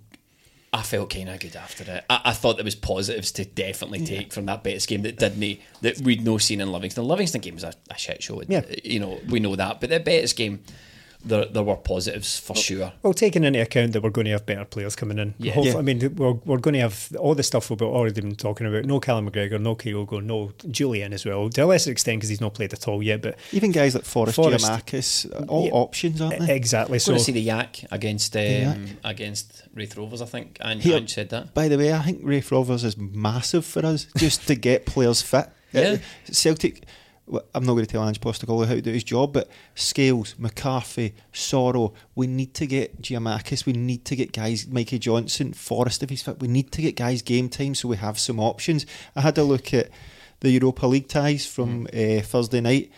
[SPEAKER 3] I felt kind of good after it. I, I thought there was positives to definitely take yeah. from that Betis game that didn't that we'd no seen in Livingston. The Livingston game was a, a shit show.
[SPEAKER 4] Yeah.
[SPEAKER 3] You know, we know that. But the Betis game, there there were positives for
[SPEAKER 4] well,
[SPEAKER 3] sure.
[SPEAKER 4] Well, taking into account that we're going to have better players coming in.
[SPEAKER 3] Yeah.
[SPEAKER 4] Hopefully,
[SPEAKER 5] yeah.
[SPEAKER 4] I mean, we're, we're going to have all the stuff we've already been talking about. No Callum McGregor, no Kyogo, no Julian as well. To a lesser extent because he's not played at all yet. But
[SPEAKER 5] even guys like Forrest,
[SPEAKER 4] Forrest
[SPEAKER 5] Giamakis, all
[SPEAKER 4] yeah,
[SPEAKER 5] options, aren't they?
[SPEAKER 4] Exactly.
[SPEAKER 3] We're
[SPEAKER 4] So
[SPEAKER 3] going to see the Yak against um,
[SPEAKER 5] Yak.
[SPEAKER 3] against Wraith Rovers, I think. And
[SPEAKER 5] Here,
[SPEAKER 3] Ange said that.
[SPEAKER 5] By the way, I think Wraith Rovers is massive for us just to get players fit.
[SPEAKER 3] Yeah.
[SPEAKER 5] Uh, Celtic, well, I'm not going to tell Ange Postecoglou how to do his job, but Scales, McCarthy, Sorrow, we need to get Giamakis, we need to get guys, Mikey Johnson, Forrest if he's fit, we need to get guys game time so we have some options. I had a look at the Europa League ties from mm. uh, Thursday night.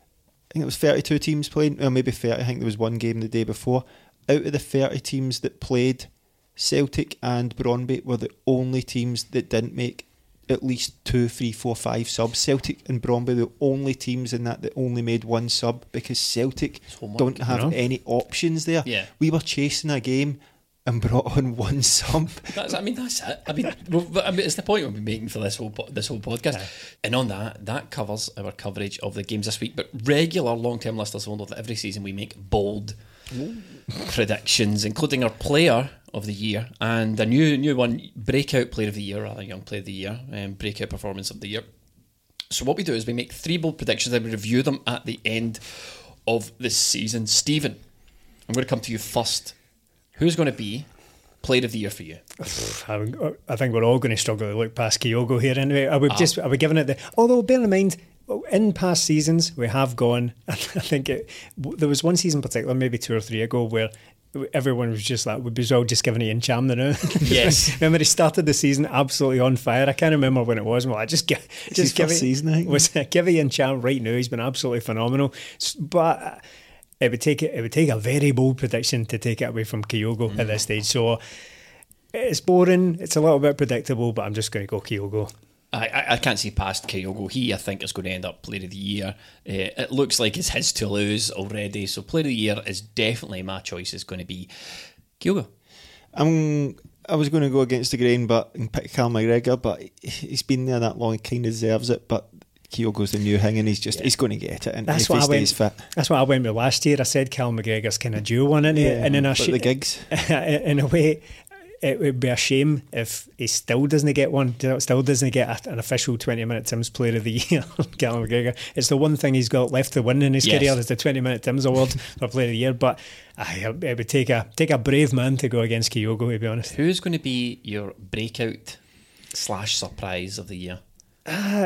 [SPEAKER 5] I think it was thirty-two teams playing, or maybe thirty, I think there was one game the day before. Out of the thirty teams that played, Celtic and Brøndby were the only teams that didn't make at least two, three, four, five subs. Celtic and Brøndby, the only teams in that that only made one sub because Celtic don't have
[SPEAKER 4] you know?
[SPEAKER 5] any options there.
[SPEAKER 3] Yeah.
[SPEAKER 5] We were chasing a game and brought on one sub.
[SPEAKER 3] That's, I mean, that's it. I mean, well, I mean, it's the point we've been making for this whole po- this whole podcast. Yeah. And on that, that covers our coverage of the games this week. But regular long-term listeners will know that every season we make bold Ooh. predictions, including our player of the year and a new new one, breakout player of the year, rather young player of the year, and um, breakout performance of the year. So what we do is we make three bold predictions and we review them at the end of the season. Stephen, I'm going to come to you first. Who's going to be player of the year for you?
[SPEAKER 4] I think we're all going to struggle to look past Kyogo here anyway. I would ah. just, I would giving it the. Although bear in mind, in past seasons we have gone. I think it, there was one season in particular, maybe two or three ago, where everyone was just like, we'd be all just giving Ian Cham the now.
[SPEAKER 3] Yes.
[SPEAKER 4] Remember he started the season absolutely on fire. I can't remember when it was. Well, I just give, just give it,
[SPEAKER 5] season. I think.
[SPEAKER 4] Was give Ian Cham right now. He's been absolutely phenomenal. But it would take it. It would take a very bold prediction to take it away from Kyogo mm. at this stage. So it's boring. It's a little bit predictable, but I'm just going to go Kyogo.
[SPEAKER 3] I, I can't see past Kyogo. He, I think, is going to end up player of the year. Uh, it looks like it's his to lose already. So player of the year is definitely my choice. Is going to be Kyogo.
[SPEAKER 5] I'm. I was going to go against the grain, but and pick Cal McGregor. But he's been there that long. He kind of deserves it. But Kyogo's the new thing, and he's just yeah. he's going to get it. And
[SPEAKER 4] that's
[SPEAKER 5] if
[SPEAKER 4] what
[SPEAKER 5] he
[SPEAKER 4] I went.
[SPEAKER 5] Fit.
[SPEAKER 4] That's what I went with last year. I said Cal McGregor's kind of due one, in
[SPEAKER 5] yeah,
[SPEAKER 4] and in a
[SPEAKER 5] sh- the gigs.
[SPEAKER 4] in a way. It would be a shame if he still doesn't get one, still doesn't get an official twenty-minute Tim's Player of the Year, Callum McGregor. It's the one thing he's got left to win in his yes. career is the twenty-minute Tim's Award for Player of the Year. But uh, it would take a take a brave man to go against Kyogo, to be honest.
[SPEAKER 3] Who's going to be your breakout slash surprise of the year?
[SPEAKER 4] Uh,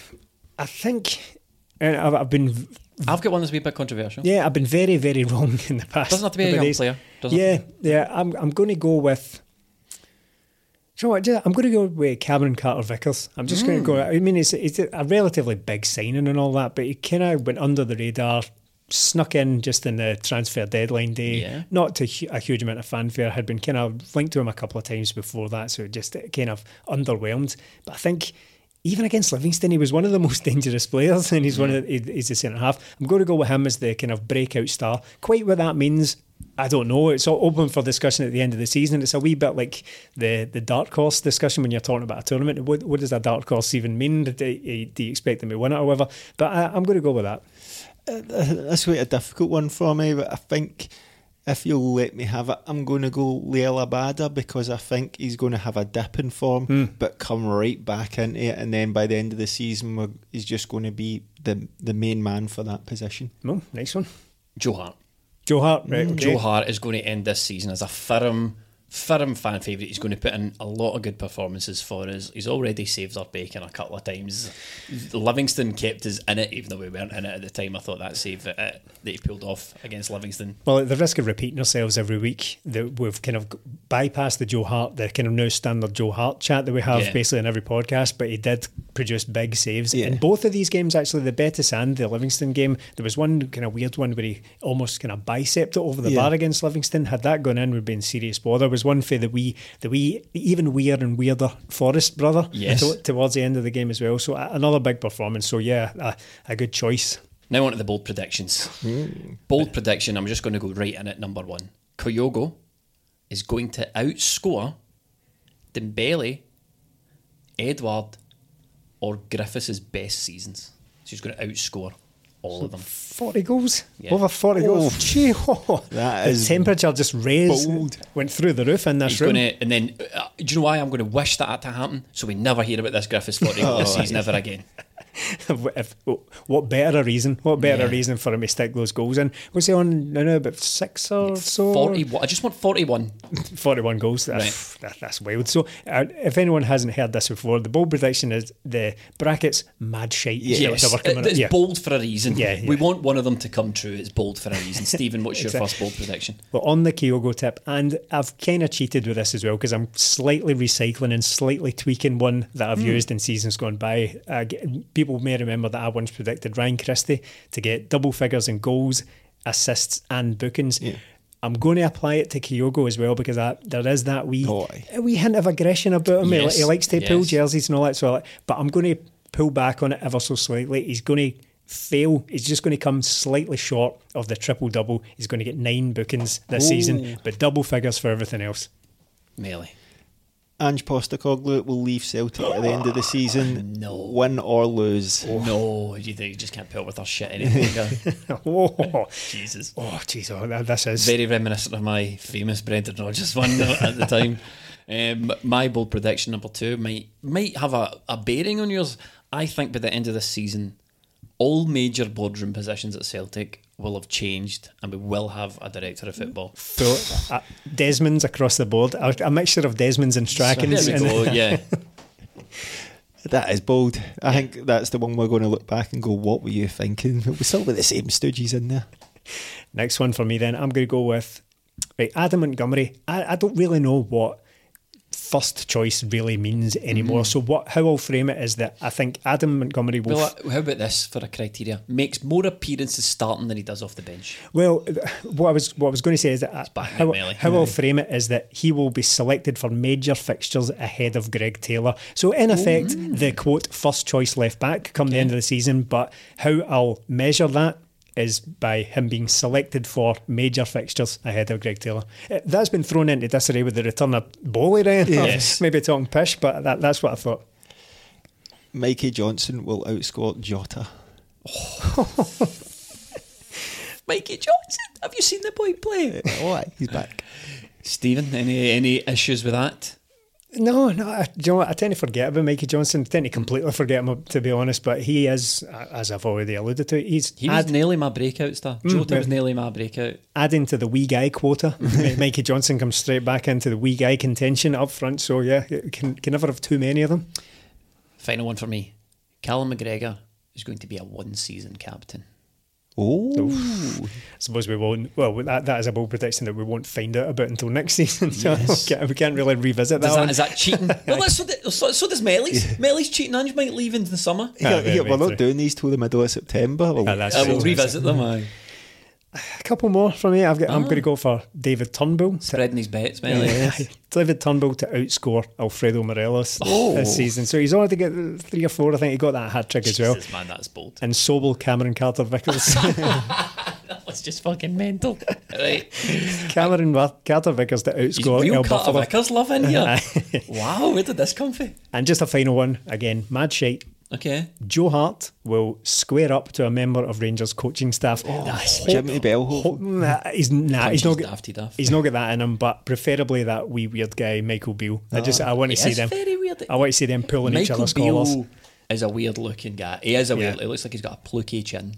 [SPEAKER 4] I think and I've, I've been.
[SPEAKER 3] I've got one that's a wee bit controversial.
[SPEAKER 4] Yeah, I've been very, very wrong in the past.
[SPEAKER 3] Doesn't have to be a young
[SPEAKER 4] days.
[SPEAKER 3] player. Doesn't
[SPEAKER 4] Yeah, yeah. I'm I'm going to go with. Do you know what? I'm going to go with Cameron Carter-Vickers. I'm just mm. going to go. I mean, it's it's a relatively big signing and all that, but he kind of went under the radar, snuck in just in the transfer deadline day.
[SPEAKER 3] Yeah.
[SPEAKER 4] Not to a huge amount of fanfare. Had been kind of linked to him a couple of times before that, so it just kind of underwhelmed. But I think even against Livingston, he was one of the most dangerous players, and he's mm. one of the, he's the centre half. I'm going to go with him as the kind of breakout star. Quite what that means, I don't know. It's all open for discussion at the end of the season. It's a wee bit like the, the dark horse discussion when you're talking about a tournament. What, what does a dark horse even mean? Do you, do you expect them to win it or whatever? But I, I'm going to go with that.
[SPEAKER 5] Uh, that's quite a difficult one for me, but I think if you'll let me have it, I'm going to go Liel Abada, because I think he's going to have a dip in form, mm. but come right back into it, and then by the end of the season, we're, he's just going to be the the main man for that position.
[SPEAKER 4] Oh, nice one.
[SPEAKER 3] Joe Hart.
[SPEAKER 4] Joe Hart, right? Okay.
[SPEAKER 3] Joe Hart is going to end this season as a firm, firm fan favourite. He's going to put in a lot of good performances for us. He's already saved our bacon a couple of times. Livingston kept us in it, even though we weren't in it at the time. I thought that save uh, that he pulled off against Livingston.
[SPEAKER 4] Well, at the risk of repeating ourselves every week, that we've kind of bypassed the Joe Hart, the kind of now standard Joe Hart chat that we have yeah. basically in every podcast, but he did produce big saves yeah. in both of these games. Actually, the Betis and the Livingston game, there was one kind of weird one where he almost kind of bicepped it over the yeah. bar against Livingston. Had that gone in, we'd been serious bother. There was one for the wee, the wee, even weird and weirder Forrest brother
[SPEAKER 3] yes.
[SPEAKER 4] to, towards the end of the game as well. So uh, another big performance. So yeah, a, a good choice.
[SPEAKER 3] Now on to the bold predictions. Mm. Bold prediction, I'm just going to go right in at number one. Kyogo is going to outscore Dembele, Edouard, or Griffiths' best seasons. So he's going to outscore all of them.
[SPEAKER 4] forty goals?
[SPEAKER 3] Yeah.
[SPEAKER 4] Over forty
[SPEAKER 5] oh,
[SPEAKER 4] goals? Gee, oh,
[SPEAKER 5] that
[SPEAKER 4] the
[SPEAKER 5] is
[SPEAKER 4] temperature just raised,
[SPEAKER 5] bold.
[SPEAKER 4] Went through the roof in this
[SPEAKER 3] he's
[SPEAKER 4] room.
[SPEAKER 3] Gonna, and then, uh, do you know why I'm going to wish that to happen? So we never hear about this Griffiths forty goal this season ever again.
[SPEAKER 4] if, what better a reason? What better
[SPEAKER 3] Yeah.
[SPEAKER 4] reason for him to stick those goals in? Was he on now about six or so?
[SPEAKER 3] forty. I just want forty-one.
[SPEAKER 4] forty-one goals. That's,
[SPEAKER 3] Right.
[SPEAKER 4] that, that's wild. So, uh, if anyone hasn't heard this before, the bold prediction is the brackets mad shite.
[SPEAKER 3] Yes,
[SPEAKER 4] coming
[SPEAKER 3] it's
[SPEAKER 4] yeah.
[SPEAKER 3] bold for a reason.
[SPEAKER 4] Yeah, yeah.
[SPEAKER 3] We want one of them to come true. It's bold for a reason. Stephen, what's your
[SPEAKER 4] Exactly.
[SPEAKER 3] first bold prediction?
[SPEAKER 4] Well, on the Kyogo tip, and I've kind of cheated with this as well because I'm slightly recycling and slightly tweaking one that I've mm. used in seasons gone by. Uh, people may remember that I once predicted Ryan Christie to get double figures in goals, assists and bookings.
[SPEAKER 5] Yeah.
[SPEAKER 4] I'm going to apply it to Kyogo as well because I, there is that wee,
[SPEAKER 5] oh,
[SPEAKER 4] a wee hint of aggression about him.
[SPEAKER 3] Yes.
[SPEAKER 4] He, he likes to
[SPEAKER 3] yes.
[SPEAKER 4] pull jerseys and all that. So, I like, but I'm going to pull back on it ever so slightly. He's going to fail. He's just going to come slightly short of the triple double. He's going to get nine bookings this
[SPEAKER 5] Ooh.
[SPEAKER 4] season, but double figures for everything else.
[SPEAKER 3] Melee.
[SPEAKER 5] Ange Postecoglou will leave Celtic at the end of the season.
[SPEAKER 3] No.
[SPEAKER 5] Win or lose.
[SPEAKER 3] Oh. No, you think you just can't put up with our shit anymore?
[SPEAKER 4] oh,
[SPEAKER 3] Jesus.
[SPEAKER 4] Oh, jeez. Oh, that, this is
[SPEAKER 3] Very reminiscent of my famous Brendan Rodgers one at the time. Um, my bold prediction number two might might have a, a bearing on yours. I think by the end of this season, all major boardroom positions at Celtic will have changed and we will have a director of football.
[SPEAKER 4] So, uh, Desmonds across the board. A, a mixture of Desmonds and Strackens.
[SPEAKER 3] There we go, yeah.
[SPEAKER 5] That is bold. I yeah. think that's the one we're going to look back and go, what were you thinking? We still got the same stooges in there.
[SPEAKER 4] Next one for me then, I'm going to go with right, Adam Montgomery. I, I don't really know what first choice really means anymore. Mm. So what? How I'll frame it is that I think Adam Montgomery will...
[SPEAKER 3] Well, f- how about this for a criteria? Makes more appearances starting than he does off the bench.
[SPEAKER 4] Well, what I was what I was going to say is that I, how, how I'll frame it is that he will be selected for major fixtures ahead of Greg Taylor. So in effect, Ooh. the quote first choice left back come okay. the end of the season. But how I'll measure that is by him being selected for major fixtures ahead of Greg Taylor. That's been thrown into disarray with the return of Bowley, Ryan.
[SPEAKER 3] Yes.
[SPEAKER 4] Maybe talking pish, but that, that's what I thought.
[SPEAKER 5] Mikey Johnson will outscore Jota.
[SPEAKER 3] Oh. Mikey Johnson, have you seen the boy play?
[SPEAKER 5] Oh, he's back.
[SPEAKER 3] Stephen, any any issues with that?
[SPEAKER 4] No, no. I, do you know what? I tend to forget about Mikey Johnson. I tend to completely forget him, to be honest. But he is, as I've already alluded to, he's
[SPEAKER 3] he was
[SPEAKER 4] add,
[SPEAKER 3] nearly my breakout star.
[SPEAKER 4] Mm,
[SPEAKER 3] Jota was nearly my breakout.
[SPEAKER 4] Adding to the wee guy quota, Mikey Johnson comes straight back into the wee guy contention up front. So yeah, can can never have too many of them.
[SPEAKER 3] Final one for me. Callum McGregor is going to be a one-season captain.
[SPEAKER 5] Oh,
[SPEAKER 4] I suppose we won't. Well, that, that is a bold prediction that we won't find out about until next season. So
[SPEAKER 3] Yes.
[SPEAKER 4] we, can't, we can't really revisit that.
[SPEAKER 3] Does that,
[SPEAKER 4] one.
[SPEAKER 3] is that cheating? Well, that's, so, the, so, so does Melly's. Melly's cheating and might leave in the summer.
[SPEAKER 5] yeah,
[SPEAKER 4] Ah, very,
[SPEAKER 5] yeah,
[SPEAKER 4] very
[SPEAKER 5] we're not
[SPEAKER 4] true.
[SPEAKER 5] doing these till the middle of September. Well,
[SPEAKER 4] Ah, that's
[SPEAKER 3] I
[SPEAKER 4] true.
[SPEAKER 3] will revisit them. Aye.
[SPEAKER 4] A couple more from me. I've got. I'm going to go for David Turnbull.
[SPEAKER 3] Spreading his bets, Melly.
[SPEAKER 4] Yeah. David Turnbull to outscore Alfredo Morelos this season. So he's already got three or four. I think he got that hat trick as well.
[SPEAKER 3] Jesus, man, that's bold.
[SPEAKER 4] And Sobel Cameron Carter Vickers.
[SPEAKER 3] That was just fucking mental. Right.
[SPEAKER 4] Cameron Wa- Carter Vickers to
[SPEAKER 3] He's
[SPEAKER 4] outscore
[SPEAKER 3] real
[SPEAKER 4] El
[SPEAKER 3] Carter
[SPEAKER 4] Buffalo.
[SPEAKER 3] Vickers love in here. Wow, where did this come from?
[SPEAKER 4] And just a final one again. Mad shite.
[SPEAKER 3] Okay.
[SPEAKER 4] Joe Hart will square up to a member of Rangers coaching staff.
[SPEAKER 3] Nice.
[SPEAKER 5] Jimmy Bell.
[SPEAKER 4] Ho- nah, he's nah, he's not
[SPEAKER 3] Punches
[SPEAKER 4] got,
[SPEAKER 3] dafty daft.
[SPEAKER 4] he's not got that in him, but preferably that wee weird guy Michael Beale. I just I want to
[SPEAKER 3] He
[SPEAKER 4] see
[SPEAKER 3] is
[SPEAKER 4] them.
[SPEAKER 3] very weird.
[SPEAKER 4] I want to see them pulling each
[SPEAKER 3] Michael
[SPEAKER 4] other's collars.
[SPEAKER 3] Beale is a weird looking guy. He is a weird.
[SPEAKER 4] Yeah.
[SPEAKER 3] It looks like he's got a plucky chin.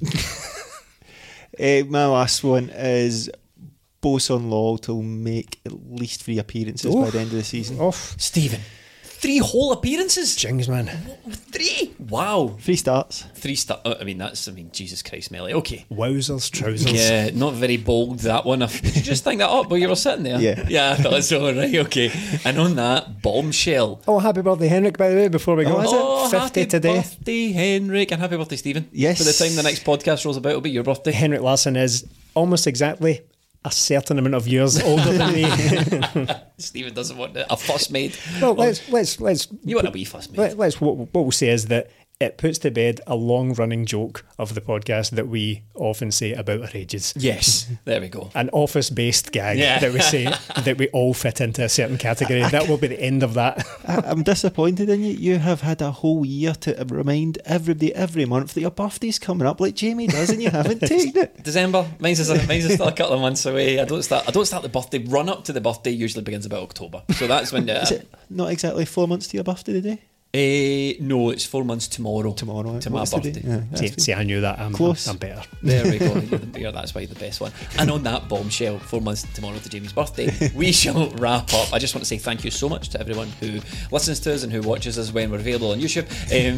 [SPEAKER 5] Uh, my last one is Bosun Law to make at least three appearances by the end of the season.
[SPEAKER 4] Off.
[SPEAKER 3] Stephen, three whole appearances.
[SPEAKER 4] Jings, man.
[SPEAKER 3] Three. Wow.
[SPEAKER 5] Three starts.
[SPEAKER 3] Three star. I mean, that's. I mean, Jesus Christ, Melly. Okay.
[SPEAKER 4] Wowzers, trousers.
[SPEAKER 3] Yeah, not very bold, that one. Did you just think that up while you were sitting there?
[SPEAKER 5] Yeah.
[SPEAKER 3] Yeah, I thought so. Right, okay. And on that, bombshell.
[SPEAKER 4] Oh, happy birthday, Henrik, by the way, before we go. Is
[SPEAKER 3] Oh,
[SPEAKER 4] it fifty
[SPEAKER 3] happy
[SPEAKER 4] today?
[SPEAKER 3] birthday, Henrik, and happy birthday, Stephen.
[SPEAKER 5] Yes.
[SPEAKER 3] By the time the next podcast rolls about, it'll be your birthday.
[SPEAKER 4] Henrik Larsson is almost exactly a certain amount of years older than me.
[SPEAKER 3] Stephen doesn't want a fuss made.
[SPEAKER 4] Well, let's let's let's
[SPEAKER 3] You want a wee fuss made.
[SPEAKER 4] let, let's what, what we'll say is that it puts to bed a long running joke of the podcast that we often say about our ages.
[SPEAKER 3] Yes, there we go.
[SPEAKER 4] An office based gag
[SPEAKER 3] Yeah.
[SPEAKER 4] that we say that we all fit into a certain category. That will be the end of that.
[SPEAKER 5] I, I'm disappointed in you. You have had a whole year to remind everybody every month that your birthday's coming up, like Jamie does, and you haven't taken it.
[SPEAKER 3] December. Mine's is, mine's is still a couple of months away. I don't start. I don't start the birthday. Run up to the birthday usually begins about October. So that's when. Uh,
[SPEAKER 5] Is it not exactly four months to your birthday today?
[SPEAKER 3] Uh, no, it's four months tomorrow.
[SPEAKER 5] Tomorrow,
[SPEAKER 3] to my
[SPEAKER 5] what's the
[SPEAKER 3] birthday.
[SPEAKER 5] date? Yeah, that's
[SPEAKER 4] See,
[SPEAKER 5] good.
[SPEAKER 4] see, I knew that. I'm,
[SPEAKER 5] Close.
[SPEAKER 4] I'm better.
[SPEAKER 3] There we go. You're the, you're, that's why you're the best one. And on that bombshell, four months tomorrow to Jamie's birthday, we shall wrap up. I just want to say thank you so much to everyone who listens to us and who watches us when we're available on YouTube.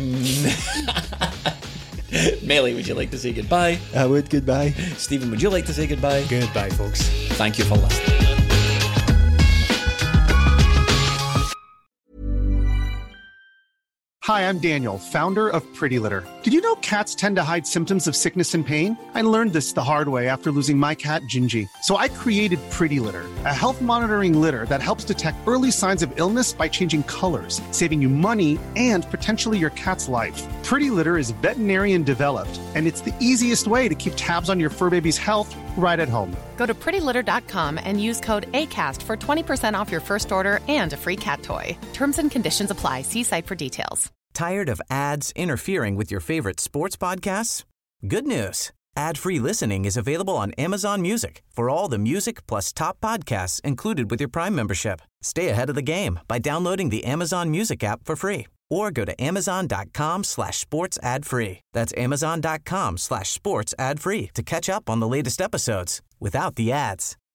[SPEAKER 3] Um, Melly, would you like to say goodbye?
[SPEAKER 5] I would. Goodbye.
[SPEAKER 3] Stephen, would you like to say goodbye?
[SPEAKER 4] Goodbye, folks.
[SPEAKER 3] Thank you for listening.
[SPEAKER 9] Hi, I'm Daniel, founder of Pretty Litter. Did you know cats tend to hide symptoms of sickness and pain? I learned this the hard way after losing my cat, Gingy. So I created Pretty Litter, a health monitoring litter that helps detect early signs of illness by changing colors, saving you money and potentially your cat's life. Pretty Litter is veterinarian developed, and it's the easiest way to keep tabs on your fur baby's health right at home.
[SPEAKER 10] Go to pretty litter dot com and use code ACAST for twenty percent off your first order and a free cat toy. Terms and conditions apply. See site for details.
[SPEAKER 2] Tired of ads interfering with your favorite sports podcasts? Good news. Ad-free listening is available on Amazon Music for all the music plus top podcasts included with your Prime membership. Stay ahead of the game by downloading the Amazon Music app for free or go to amazon.com slash sports ad free. That's amazon.com slash sports ad free to catch up on the latest episodes without the ads.